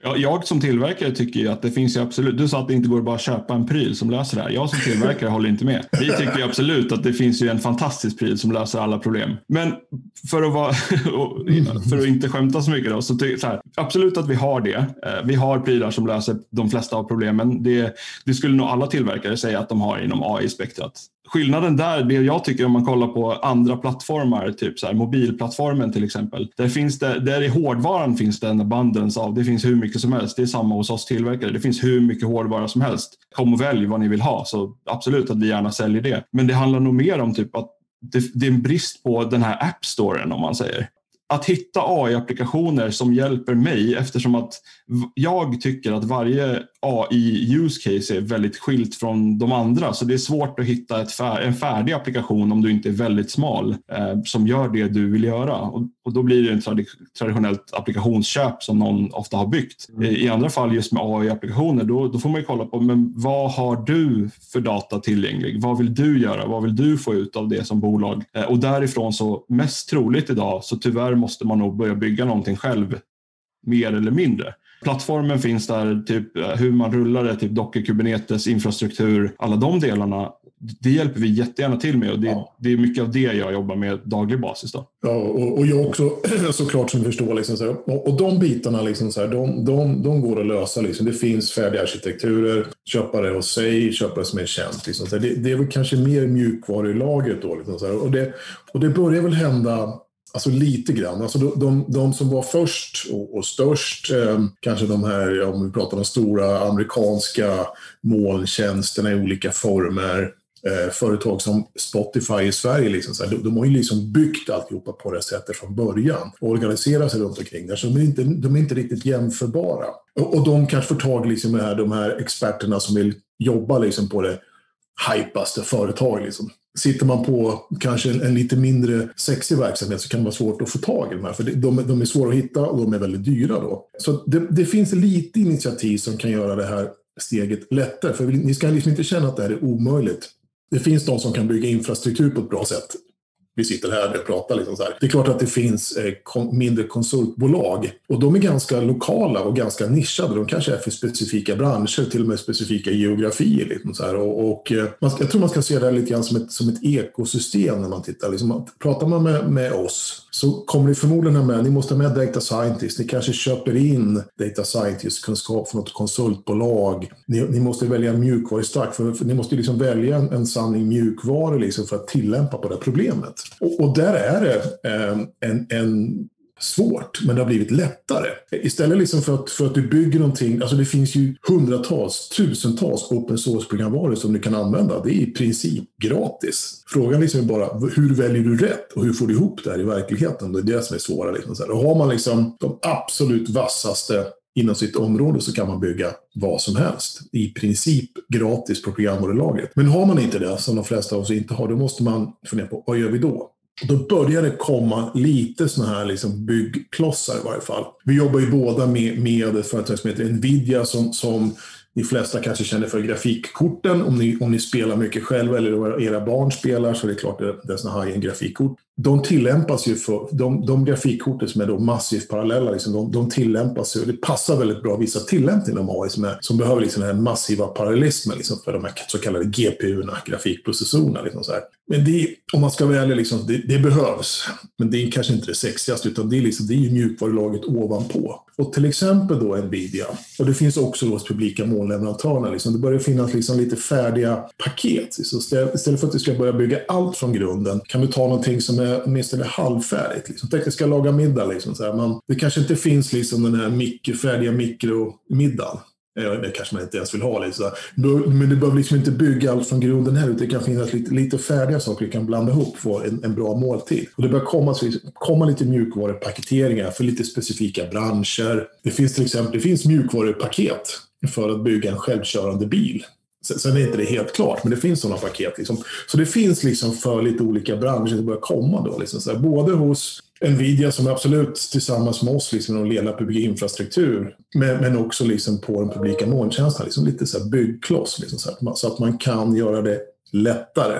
Ja, jag som tillverkare tycker ju att det finns ju absolut, du sa att det inte går att bara köpa en pryl som löser det här. Jag som tillverkare håller inte med. Vi tycker ju absolut att det finns ju en fantastisk pryl som löser alla problem. Men för att inte skämta så mycket då, så här, absolut att vi har det. Vi har prylar som löser de flesta av problemen. Det skulle nog alla tillverkare säga att de har inom AI-spektrat. Skillnaden där, det jag tycker om man kollar på andra plattformar, typ så här, mobilplattformen till exempel. Där i hårdvaran finns det en abundance av, det finns hur mycket som helst. Det är samma hos oss tillverkare. Det finns hur mycket hårdvara som helst. Kom och välj vad ni vill ha, så absolut att vi gärna säljer det. Men det handlar nog mer om typ att det är en brist på den här app-storen, om man säger. Att hitta AI-applikationer som hjälper mig, eftersom att jag tycker att varje AI-use-case är väldigt skilt från de andra. Så det är svårt att hitta en färdig applikation om du inte är väldigt smal som gör det du vill göra. Och då blir det en traditionellt applikationsköp som någon ofta har byggt. I andra fall just med AI-applikationer, då får man ju kolla på, men vad har du för data tillgänglig? Vad vill du göra? Vad vill du få ut av det som bolag? Och därifrån så mest troligt idag, så tyvärr måste man nog börja bygga någonting själv, mer eller mindre. Plattformen finns där, typ hur man rullar det, typ Docker, Kubernetes, infrastruktur, alla de delarna. Det hjälper vi jättegärna till med, och det är mycket av det jag jobbar med daglig basis då. Ja, och jag också såklart som förstår liksom så här, och de bitarna liksom så här, de går att lösa liksom. Det finns färdiga arkitekturer, köpare hos sig, köpare som är känt liksom så här. Det är väl kanske mer mjukvarulagret då liksom så här. Och det börjar väl hända. Alltså lite grann. Alltså de som var först och störst, kanske de här, om vi pratar om stora amerikanska molntjänsterna i olika former, företag som Spotify i Sverige, liksom, så här, de har ju liksom byggt alltihopa på det sättet från början och organiserar sig runt omkring där, så de är inte riktigt jämförbara. Och de kanske får tag liksom med de här experterna som vill jobba liksom på det hypaste företag liksom. Sitter man på kanske en lite mindre sexig verksamhet så kan det vara svårt att få tag i de här. För de är svåra att hitta och de är väldigt dyra då. Så det finns lite initiativ som kan göra det här steget lättare. För ni ska liksom inte känna att det här är omöjligt. Det finns de som kan bygga infrastruktur på ett bra sätt. Vi sitter här och pratar liksom så här. Det är klart att det finns mindre konsultbolag. Och de är ganska lokala och ganska nischade. De kanske är för specifika branscher, till och med specifika geografier. Liksom så här. Jag tror man ska se det här lite grann som ett ekosystem när man tittar. Liksom, pratar man med oss så kommer ni förmodligen med, ni måste ha med data scientist. Ni kanske köper in data scientist-kunskap från något konsultbolag. Ni måste välja en mjukvarustark, för ni måste liksom välja en samling mjukvaror liksom för att tillämpa på det problemet. Och där är det en svårt, men det har blivit lättare. Istället liksom för att du bygger någonting, alltså det finns ju hundratals, tusentals open source-programvaror som du kan använda. Det är i princip gratis. Frågan liksom är bara, hur väljer du rätt och hur får du ihop det här i verkligheten? Det är det som är svåra. Liksom. Och har man liksom de absolut vassaste inom sitt område så kan man bygga vad som helst. I princip gratis på programvarulagret. Men har man inte det, som de flesta av oss inte har, då måste man fundera på, vad gör vi då? Då börjar det komma lite såna här liksom byggklossar i varje fall. Vi jobbar ju båda med ett företag som heter Nvidia som de flesta kanske känner för grafikkorten. Om ni spelar mycket själva eller era barn spelar så är det klart det är såna high-end grafikkort. De tillämpas ju för, de grafikkorten som är då massivt parallella, liksom, de tillämpas ju, och det passar väldigt bra vissa tillämpningar inom AI som behöver liksom den här massiva parallellismen liksom, för de här så kallade GPU-erna, grafikprocessorerna. Liksom, så här. Men om man ska välja, liksom, det behövs, men det är kanske inte det sexigaste, utan det är ju mjukvarulaget ovanpå. Och till exempel då Nvidia, och det finns också hos publika molnleverantörerna, liksom, det börjar finnas liksom lite färdiga paket. Så istället för att du ska börja bygga allt från grunden kan du ta någonting som är åtminstone halvfärdigt. Liksom. Tänk att du ska laga middag. Liksom, så här. Det kanske inte finns liksom, den här färdiga mikromiddagen. Det kanske man inte ens vill ha. Liksom. Men du behöver liksom inte bygga allt från grunden här. Det kan finnas lite färdiga saker du kan blanda ihop för en bra måltid. Och det börjar komma lite mjukvarupaketeringar för lite specifika branscher. Det finns till exempel mjukvarupaket för att bygga en självkörande bil. Sen är inte det helt klart, men det finns sådana paket. Liksom. Så det finns liksom för lite olika branscher som börjar komma då. Liksom. Så här, både hos Nvidia som är absolut tillsammans med oss liksom, och ledar publik infrastruktur, men också liksom, på den publika molntjänsten. Liksom, lite så här byggkloss. Liksom, så att man kan göra det lättare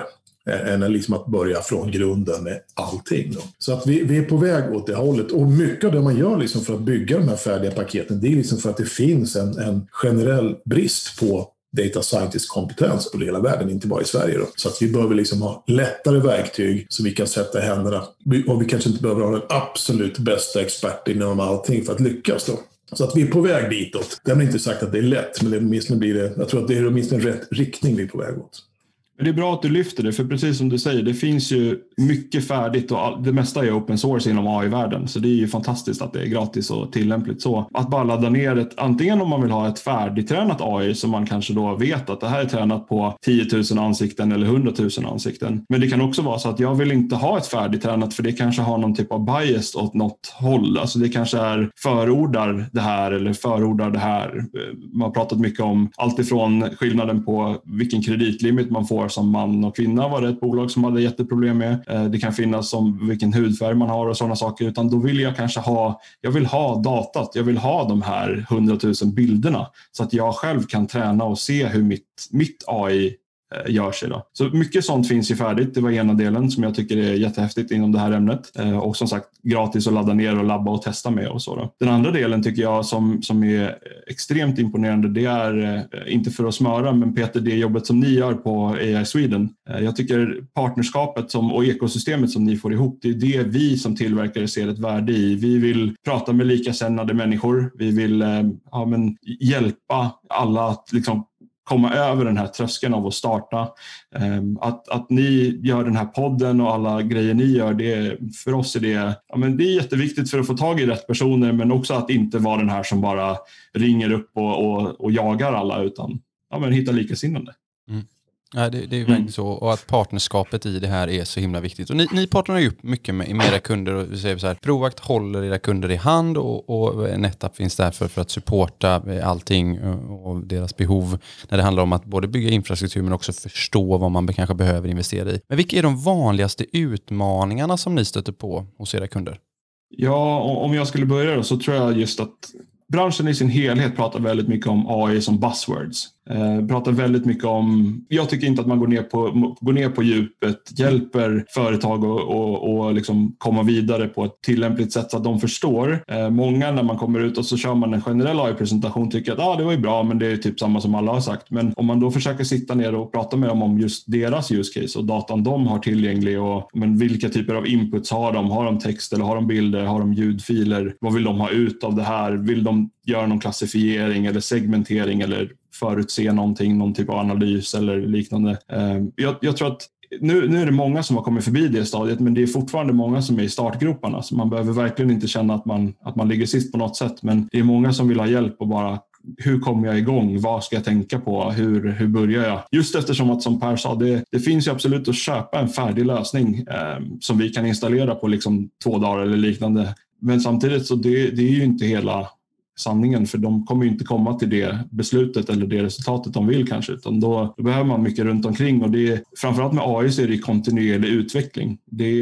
än liksom att börja från grunden med allting. Då. Så att vi är på väg åt det hållet. Och mycket av det man gör liksom för att bygga de här färdiga paketen, det är liksom för att det finns en generell brist på data scientist-kompetens på hela världen, inte bara i Sverige. Då. Så att vi behöver liksom ha lättare verktyg så vi kan sätta i händerna. Och vi kanske inte behöver ha den absolut bästa experten inom allting för att lyckas då. Så att vi är på väg ditåt. Det har inte sagt att det är lätt, men jag tror att det är åtminstone rätt riktning vi är på väg åt. Det är bra att du lyfter det, för precis som du säger, det finns ju mycket färdigt och det mesta är open source inom AI-världen. Så det är ju fantastiskt att det är gratis och tillämpligt så. Att bara ladda ner antingen om man vill ha ett färdigtränat AI som man kanske då vet att det här är tränat på 10 000 ansikten eller 100 000 ansikten. Men det kan också vara så att jag vill inte ha ett färdigtränat för det kanske har någon typ av bias åt något håll. Alltså det kanske är förordar det här eller förordar det här. Man har pratat mycket om allt ifrån skillnaden på vilken kreditlimit man får som man och kvinna, var det ett bolag som hade jätteproblem med. Det kan finnas som vilken hudfärg man har och sådana saker, utan då vill jag kanske jag vill ha datat, jag vill ha de här 100 000 bilderna så att jag själv kan träna och se hur mitt AI gör sig då. Så mycket sånt finns ju färdigt. Det var ena delen som jag tycker är jättehäftigt inom det här ämnet. Och som sagt, gratis att ladda ner och labba och testa med och så då. Den andra delen tycker jag som är extremt imponerande, det är inte för att smöra, men Peter, det jobbet som ni gör på AI Sweden. Jag tycker partnerskapet och ekosystemet som ni får ihop, det är det vi som tillverkare ser ett värde i. Vi vill prata med likasinnade människor. Vi vill hjälpa alla att liksom komma över den här tröskeln av att starta. Att ni gör den här podden och alla grejer ni gör, för oss är det är jätteviktigt för att få tag i rätt personer, men också att inte vara den här som bara ringer upp och jagar alla, utan hitta likasinnade. Mm. Ja, det är verkligen så. Och att partnerskapet i det här är så himla viktigt. Och ni partnerar ju upp mycket med era kunder. Och vi säger så här, Proact håller era kunder i hand och NetApp finns därför för att supporta allting och deras behov när det handlar om att både bygga infrastruktur men också förstå vad man kanske behöver investera i. Men vilka är de vanligaste utmaningarna som ni stöter på hos era kunder? Ja, om jag skulle börja då, så tror jag just att branschen i sin helhet pratar väldigt mycket om AI som buzzwords. Pratar väldigt mycket om, jag tycker inte att man går ner på djupet, hjälper företag och liksom komma vidare på ett tillämpligt sätt så att de förstår. Många när man kommer ut och så kör man en generell AI-presentation tycker att det var ju bra, men det är typ samma som alla har sagt. Men om man då försöker sitta ner och prata med dem om just deras use case och datan de har tillgänglig men vilka typer av inputs har de? Har de text eller har de bilder? Har de ljudfiler? Vad vill de ha ut av det här? Vill de göra någon klassifiering eller segmentering eller förutse någon typ av analys eller liknande. Jag tror att nu är det många som har kommit förbi det stadiet, men det är fortfarande många som är i startgroparna, så man behöver verkligen inte känna att man ligger sist på något sätt, men det är många som vill ha hjälp och bara hur kommer jag igång? Vad ska jag tänka på? Hur börjar jag? Just eftersom att, som Per sa, det finns ju absolut att köpa en färdig lösning som vi kan installera på liksom 2 dagar eller liknande, men samtidigt så det är ju inte hela sanningen, för de kommer ju inte komma till det beslutet eller det resultatet de vill kanske, utan då behöver man mycket runt omkring, och det är, framförallt med AI så är det kontinuerlig utveckling.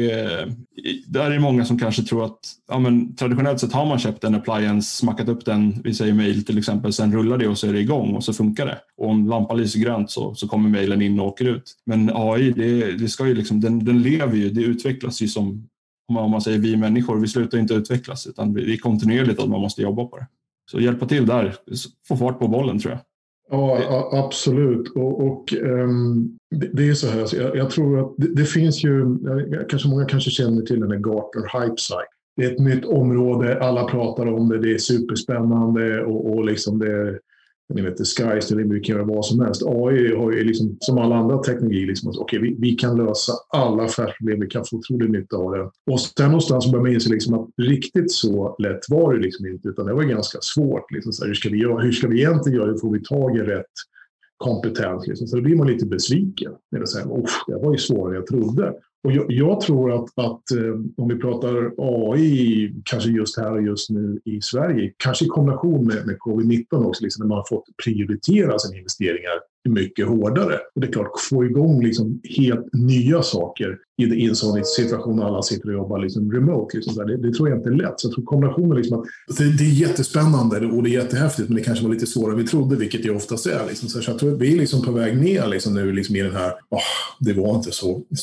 Där är många som kanske tror att traditionellt sett har man köpt en appliance, smackat upp den, vi säger mail till exempel, sen rullar det och så är det igång och så funkar det. Och om lampan lyser grönt så kommer mailen in och åker ut. Men AI, det ska ju liksom, den lever ju, det utvecklas ju som, om man säger vi människor, vi slutar inte utvecklas, utan det är kontinuerligt att man måste jobba på det. Så hjälpa till där, få fart på bollen tror jag. Ja, absolut. Och det är så här, så jag tror att det finns ju, många kanske känner till den här Gartner Hype Cycle. Det är ett nytt område, alla pratar om det är superspännande och liksom det, ni vet, the sky's the limit, vi kan göra vad som helst. AI har ju liksom, som alla andra teknologier, liksom, vi kan lösa alla affärsproblem, vi kan få otroligt nytta av det. Och sen någonstans börjar man inse liksom att riktigt så lätt var det liksom inte, utan det var ganska svårt. Liksom, så här, hur ska vi egentligen göra? Hur får vi tag i rätt kompetens? Liksom? Så då blir man lite besviken. När det säger, det var ju svårare än jag trodde. Och jag tror att om vi pratar AI, kanske just här och just nu i Sverige, kanske i kombination med covid-19 också, liksom, när man har fått prioritera sina investeringar mycket hårdare. Och det är klart, få igång liksom helt nya saker i en sån situation när alla sitter och jobbar liksom remote. Liksom så här. Det tror jag inte är lätt. Så jag tror kombinationen liksom att det är jättespännande och det är jättehäftigt, men det kanske var lite svårare än vi trodde, vilket det oftast är. Liksom. Så jag tror att vi är liksom på väg ner liksom nu liksom i den här, det var inte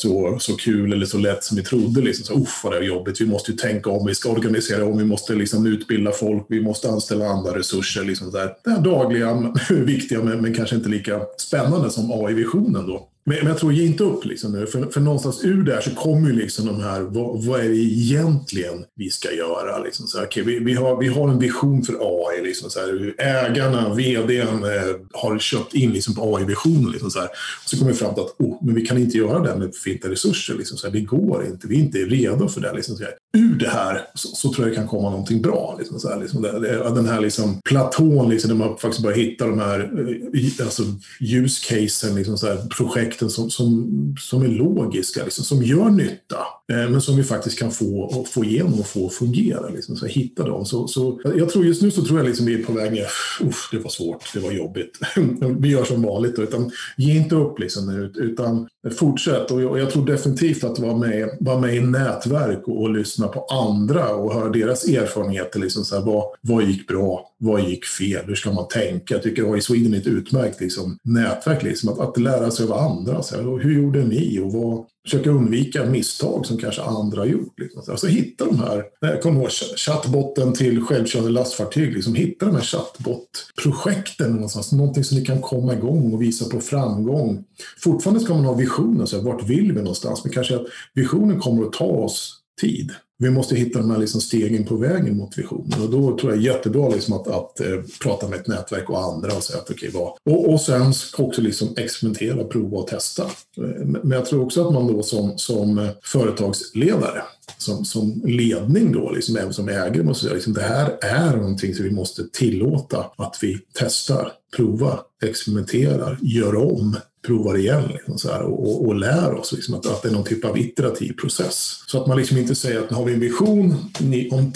så kul eller så lätt som vi trodde. Liksom. Så, vad det är jobbigt. Vi måste ju tänka om, vi ska organisera om, vi måste liksom utbilda folk, vi måste anställa andra resurser. Liksom så där. Det är dagliga, viktiga, men kanske inte lika spännande som AI-visionen då. Men jag tror, ge inte upp liksom nu, för någonstans ur där så kommer ju liksom de här, vad är det egentligen vi ska göra? Liksom så här, okay, vi har en vision för AI, liksom så här, ägarna, vdn har köpt in liksom på AI-visionen. Liksom så här. Och så kommer vi fram till att men vi kan inte göra det med befintliga resurser. Liksom så här, det går inte, vi är inte redo för det. Liksom så här. Ur det här så tror jag det kan komma någonting bra. Liksom så här, liksom den här liksom platån liksom, där man faktiskt börjar hitta de här alltså, use casen, liksom så här, projekten som är logiska, liksom, som gör nytta, men som vi faktiskt kan få igenom och få fungera. Liksom, så hitta dem. Så jag tror just nu tror jag liksom vi är på väg ner. Det var svårt, det var jobbigt. Vi gör som vanligt, utan ge inte upp liksom, utan fortsätt. Och jag tror definitivt att vara med i nätverk och lyssna på andra och höra deras erfarenheter. Liksom, så här, vad gick bra? Vad gick fel? Hur ska man tänka? Jag tycker AI Sweden är ett utmärkt liksom, nätverk. Liksom, att lära sig av andra. Så här, hur gjorde ni? Och försöka undvika misstag som kanske andra har gjort. Liksom. Alltså hitta de här, kom ihåg chattbotten till självkörande lastfartyg. Liksom, hitta de här chattbot-projekten någonstans. Någonting som ni kan komma igång och visa på framgång. Fortfarande ska man ha visioner. Så här, vart vill vi någonstans? Men kanske att visionen kommer att ta oss tid. Vi måste hitta de här liksom stegen på vägen mot visionen. Och då tror jag är jättebra liksom att prata med ett nätverk och andra och säga att okej, och sen också liksom experimentera, prova och testa. Men jag tror också att man då som företagsledare, som ledning då, liksom, även som ägare, måste säga liksom, det här är någonting som vi måste tillåta att vi testar, provar, experimenterar, gör om, provar igen liksom, så här, och lär oss liksom, att det är någon typ av iterativ process. Så att man liksom inte säger att nu har vi en vision, om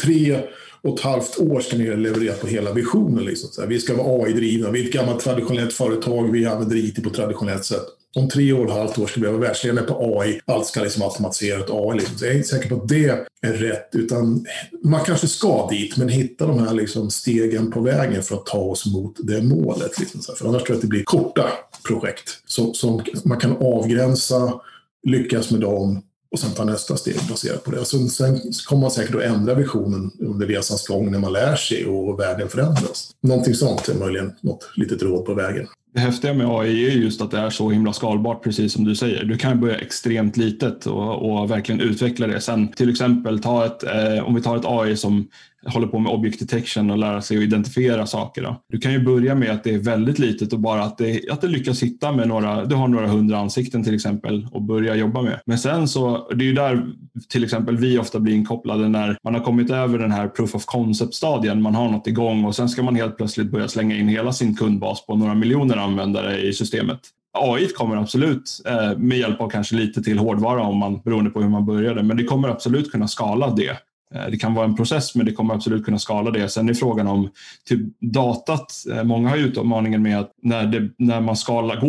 3,5 år ska ni leverera på hela visionen. Liksom, så här. Vi ska vara AI-drivna, vi är ett gammalt traditionellt företag, vi använder IT på traditionellt sätt. Om 3,5 år ska vi vara världsledande på AI, allt ska liksom automatiserat AI. Liksom. Så jag är inte säker på att det är rätt, utan man kanske ska dit, men hitta de här liksom stegen på vägen för att ta oss mot det målet. Liksom. För annars tror jag att det blir korta projekt som man kan avgränsa, lyckas med dem och sen ta nästa steg baserat på det. Sen kommer man säkert att ändra visionen under resans gång när man lär sig och världen förändras. Någonting sånt är möjligen något litet råd på vägen. Det häftiga med AI är just att det är så himla skalbart, precis som du säger. Du kan börja extremt litet och verkligen utveckla det. Sen till exempel om vi tar ett AI som håller på med object detection och lära sig att identifiera saker. Då. Du kan ju börja med att det är väldigt litet och bara att det lyckas hitta med du har några 100 ansikten till exempel och börja jobba med. Men sen så, det är ju där till exempel vi ofta blir inkopplade när man har kommit över den här proof of concept-stadien, man har något igång och sen ska man helt plötsligt börja slänga in hela sin kundbas på några miljoner användare i systemet. AI kommer absolut, med hjälp av kanske lite till hårdvara beroende på hur man började, men det kommer absolut kunna skala det. Det kan vara en process, men det kommer absolut kunna skala det. Sen är frågan om typ datat. Många har utmaningen med att när man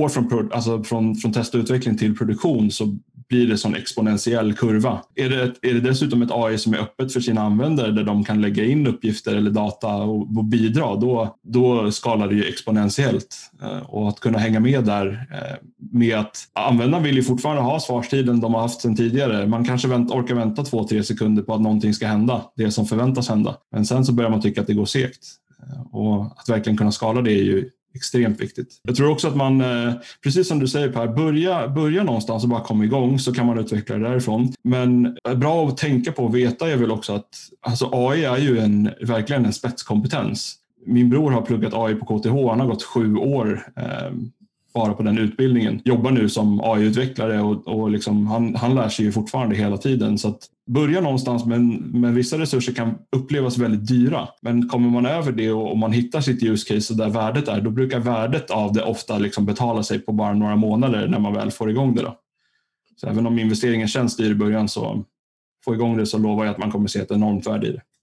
går från test och utveckling till produktion så blir det sån exponentiell kurva. Är det dessutom ett AI som är öppet för sina användare där de kan lägga in uppgifter eller data och bidra, då skalar det ju exponentiellt. Och att kunna hänga med där med att användaren vill ju fortfarande ha svarstiden de har haft sedan tidigare. Man kanske orkar vänta 2-3 sekunder på att någonting ska hända, det som förväntas hända. Men sen så börjar man tycka att det går segt. Och att verkligen kunna skala det är ju extremt viktigt. Jag tror också att man, precis som du säger Per, börja någonstans och bara komma igång så kan man utveckla det därifrån. Men bra att tänka på och veta är väl också att alltså AI är ju verkligen en spetskompetens. Min bror har pluggat AI på KTH, han har gått 7 år bara på den utbildningen. Jobbar nu som AI-utvecklare och liksom, han lär sig ju fortfarande hela tiden. Så att börja någonstans, men vissa resurser kan upplevas väldigt dyra. Men kommer man över det och man hittar sitt use case och där värdet är, då brukar värdet av det ofta liksom betala sig på bara några månader när man väl får igång det. Då. Så även om investeringen känns dyr i början så få igång det, så lovar jag att man kommer se ett enormt värde i det.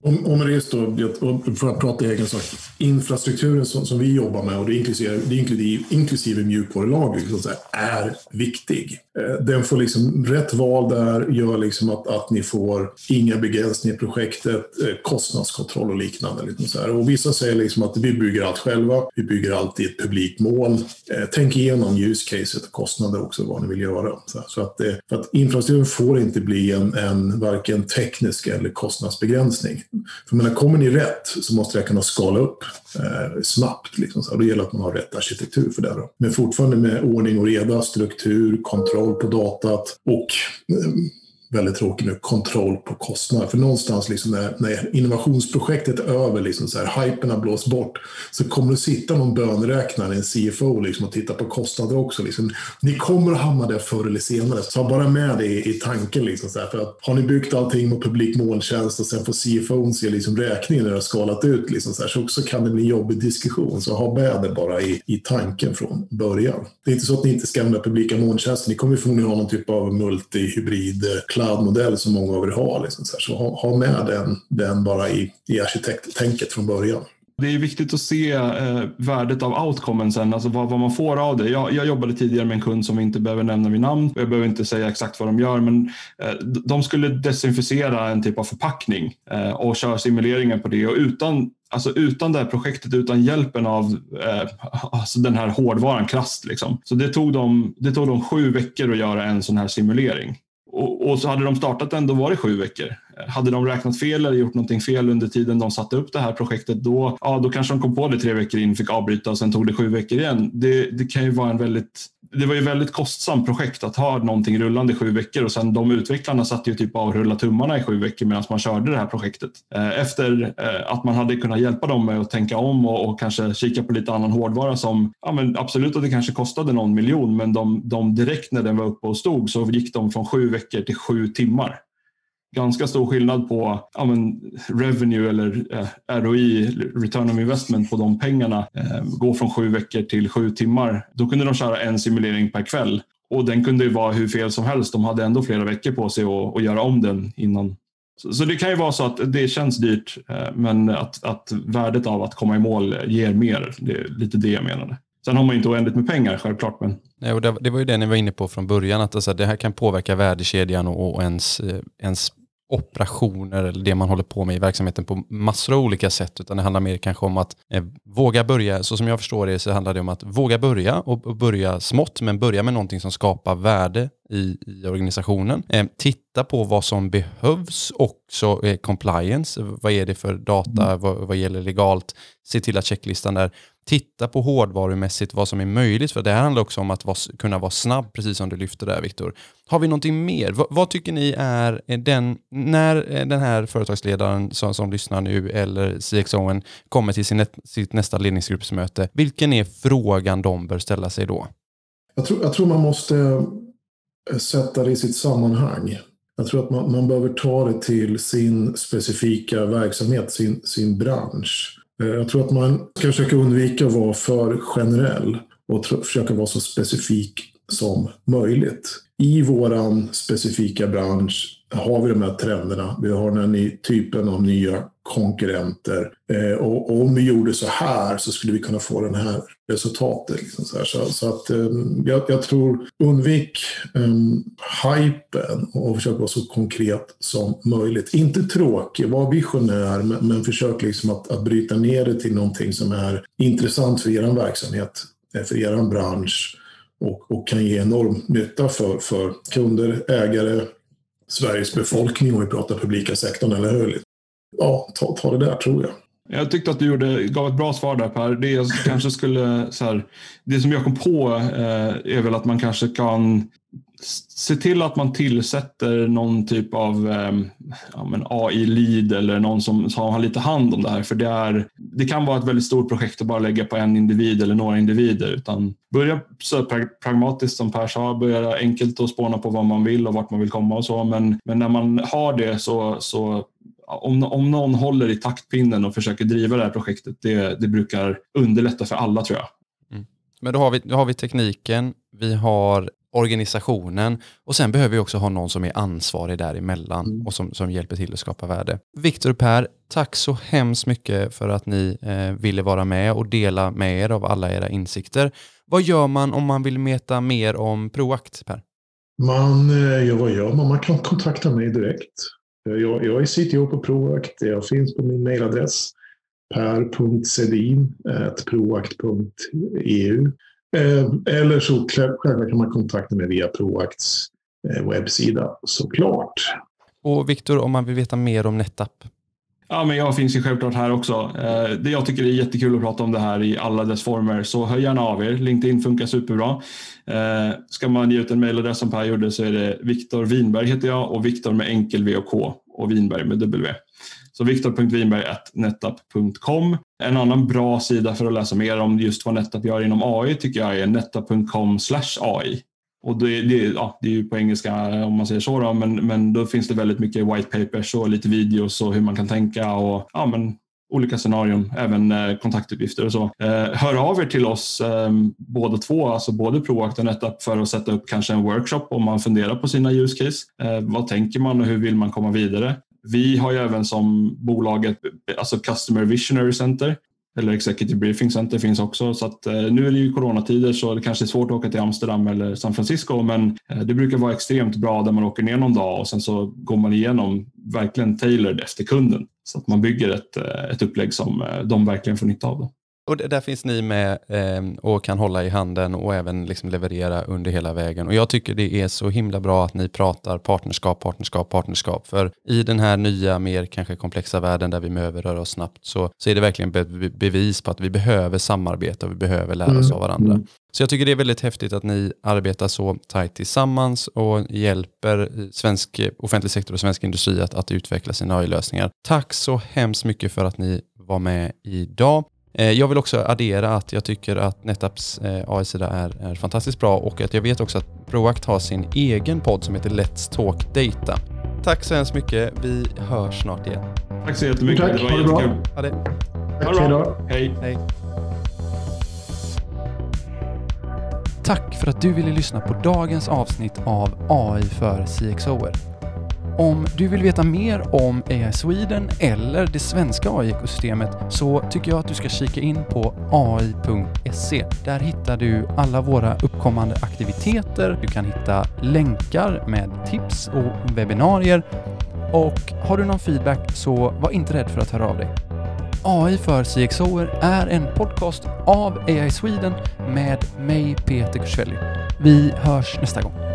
Om det är då, för att prata egen sak, infrastrukturen som vi jobbar med, och det inklusive mjukvarulagring, så att säga, är viktig. Den får liksom rätt val där, gör liksom att ni får inga begränsningar i projektet, kostnadskontroll och liknande. Liksom så här. Och vissa säger liksom att vi bygger allt själva, vi bygger allt i ett publikt mål. Tänk igenom use caset och kostnader också, vad ni vill göra. Så att, för att infrastrukturen får inte bli en varken teknisk eller kostnadsbegränsning. För menar, kommer ni rätt så måste jag kunna skala upp snabbt. Liksom, så. Det gäller att man har rätt arkitektur för det. Då. Men fortfarande med ordning och reda, struktur, kontroll på datat och väldigt tråkigt nu, kontroll på kostnader. För någonstans liksom när innovationsprojektet är över, liksom så här, hypen har blåst bort, så kommer det sitta någon bönräknare, en CFO liksom, och titta på kostnader också. Liksom. Ni kommer att hamna där förr eller senare. Så ha bara med det i tanken. Liksom, så här, för att har ni byggt allting med publik molntjänst och sen får CFO se liksom, räkningen när det har skalat ut, liksom, så kan det bli en jobbig diskussion. Så ha med det bara i tanken från början. Det är inte så att ni inte ska använda publika molntjänster. Ni kommer förmodligen ha någon typ av multi-hybrid cloud-modell som många av er har. Liksom, så ha med den bara i arkitekttänket från början. Det är viktigt att se värdet av outcomen sen, alltså vad man får av det. Jag jobbade tidigare med en kund som vi inte behöver nämna vid namn. Jag behöver inte säga exakt vad de gör, men de skulle desinficera en typ av förpackning och köra simuleringar på det. Och utan det här projektet, utan hjälpen av den här hårdvaran krasst. Liksom. Så det tog dem 7 veckor att göra en sån här simulering. Och så hade de startat ändå var det 7 veckor. Hade de räknat fel eller gjort någonting fel under tiden de satte upp det här projektet, då kanske de kom på det 3 veckor in, fick avbryta och sen tog det 7 veckor igen. Det kan ju vara det var ju väldigt kostsamt projekt att ha någonting rullande i 7 veckor, och sen de utvecklarna satt ju typ av att rulla tummarna i 7 veckor medan man körde det här projektet. Efter att man hade kunnat hjälpa dem med att tänka om och kanske kika på lite annan hårdvara som, men absolut att det kanske kostade någon miljon, men de direkt när den var uppe och stod så gick de från 7 veckor till 7 timmar. Ganska stor skillnad på revenue eller ROI, return of investment på de pengarna. Gå från 7 veckor till 7 timmar. Då kunde de köra en simulering per kväll. Och den kunde ju vara hur fel som helst. De hade ändå flera veckor på sig att göra om den innan. Så det kan ju vara så att det känns dyrt, men att värdet av att komma i mål ger mer. Det är lite det jag menade. Sen har man inte oändligt med pengar, självklart. Men... Nej, och det var ju det ni var inne på från början, att alltså, det här kan påverka värdekedjan och ens operationer eller det man håller på med i verksamheten på massor av olika sätt, utan det handlar mer kanske om att våga börja, så som jag förstår det så handlar det om att våga börja och börja smått, men börja med någonting som skapar värde i organisationen. Titta på vad som behövs, också compliance, vad är det för data, vad gäller legalt, se till att checklistan där. Titta på hårdvarumässigt vad som är möjligt, för det här handlar också om att kunna vara snabb, precis som du lyfter där, Viktor. Har vi någonting mer? Vad tycker ni är när den här företagsledaren som lyssnar nu, eller CXO:en, kommer till sitt nästa ledningsgruppsmöte? Vilken är frågan de bör ställa sig då? Jag tror man måste sätta det i sitt sammanhang. Jag tror att man behöver ta det till sin specifika verksamhet, sin bransch. Jag tror att man ska försöka undvika att vara för generell och försöka vara så specifik som möjligt. I våran specifika bransch har vi de här trenderna. Vi har den här typen av nya konkurrenter. Och om vi gjorde så här så skulle vi kunna få den här resultatet. Liksom så att jag tror undvik hypen och försök vara så konkret som möjligt. Inte tråkig, var visionär, men försök liksom att bryta ner det till någonting som är intressant för er verksamhet, för er bransch. Och kan ge enorm nytta för kunder, ägare, Sveriges befolkning, om vi pratar publika sektorn, eller hur? Ja, ta det där, tror jag. Jag tyckte att du gav ett bra svar där, Per. Det jag kanske skulle, det som jag kom på är väl att man kanske kan se till att man tillsätter någon typ av AI-lead eller någon som har lite hand om det här. För det kan vara ett väldigt stort projekt att bara lägga på en individ eller några individer. Utan börja så pragmatiskt som Per sa, börja enkelt att spåna på vad man vill och vart man vill komma och så. Men när man har det så om någon håller i taktpinnen och försöker driva det här projektet, det brukar underlätta för alla, tror jag. Men då har vi tekniken, vi har organisationen. Och sen behöver vi också ha någon som är ansvarig däremellan och som hjälper till att skapa värde. Viktor och Per, tack så hemskt mycket för att ni ville vara med och dela med er av alla era insikter. Vad gör man om man vill veta mer om Proact, Per? Vad gör man? Man kan kontakta mig direkt. Jag är CTO på Proact. Jag finns på min mejladress per.sedin@proact.eu. Eller så själva kan man kontakta mig via Proacts webbsida, såklart. Och Viktor, om man vill veta mer om NetApp? Ja, men jag finns ju självklart här också. Det jag tycker är jättekul att prata om det här i alla dess former, så hör gärna av er. LinkedIn funkar superbra. Ska man ge ut en mejladress som Per gjorde så är det Viktor Winberg heter jag, och Viktor med enkel V och K och Winberg med W. Så viktor.winberg@netapp.com. En annan bra sida för att läsa mer om just vad NetApp gör inom AI tycker jag är netapp.com/AI. Och det är ju på engelska om man säger så då, men då finns det väldigt mycket white papers och lite videos och hur man kan tänka och olika scenarion, även kontaktuppgifter och så. Hör av er till oss båda två, alltså både Proact och NetApp, för att sätta upp kanske en workshop om man funderar på sina use case. Vad tänker man och hur vill man komma vidare? Vi har ju även som bolaget, alltså Customer Visionary Center, eller Executive Briefing Center finns också. Så att nu är det ju coronatider så det kanske är svårt att åka till Amsterdam eller San Francisco, men det brukar vara extremt bra där man åker ner någon dag och sen så går man igenom verkligen tailored efter kunden. Så att man bygger ett upplägg som de verkligen får nytta av det. Och där finns ni med och kan hålla i handen och även liksom leverera under hela vägen. Och jag tycker det är så himla bra att ni pratar partnerskap. För i den här nya, mer kanske komplexa världen där vi behöver röra oss snabbt så är det verkligen bevis på att vi behöver samarbeta och vi behöver lära oss av varandra. Så jag tycker det är väldigt häftigt att ni arbetar så tajt tillsammans och hjälper svensk offentlig sektor och svensk industri att utveckla sina AI-lösningar. Tack så hemskt mycket för att ni var med idag. Jag vill också addera att jag tycker att NetApps AI-sida är fantastiskt bra och att jag vet också att Proact har sin egen podd som heter Let's Talk Data. Tack så hemskt mycket. Vi hörs snart igen. Tack så jättemycket. Tack, det var jättekul. Ha det. Tack då. Hej. Tack för att du ville lyssna på dagens avsnitt av AI för CXOer. Om du vill veta mer om AI Sweden eller det svenska AI-ekosystemet så tycker jag att du ska kika in på ai.se. Där hittar du alla våra uppkommande aktiviteter. Du kan hitta länkar med tips och webbinarier. Och har du någon feedback så var inte rädd för att höra av dig. AI för CXOer är en podcast av AI Sweden med mig, Peter Kursvelli. Vi hörs nästa gång.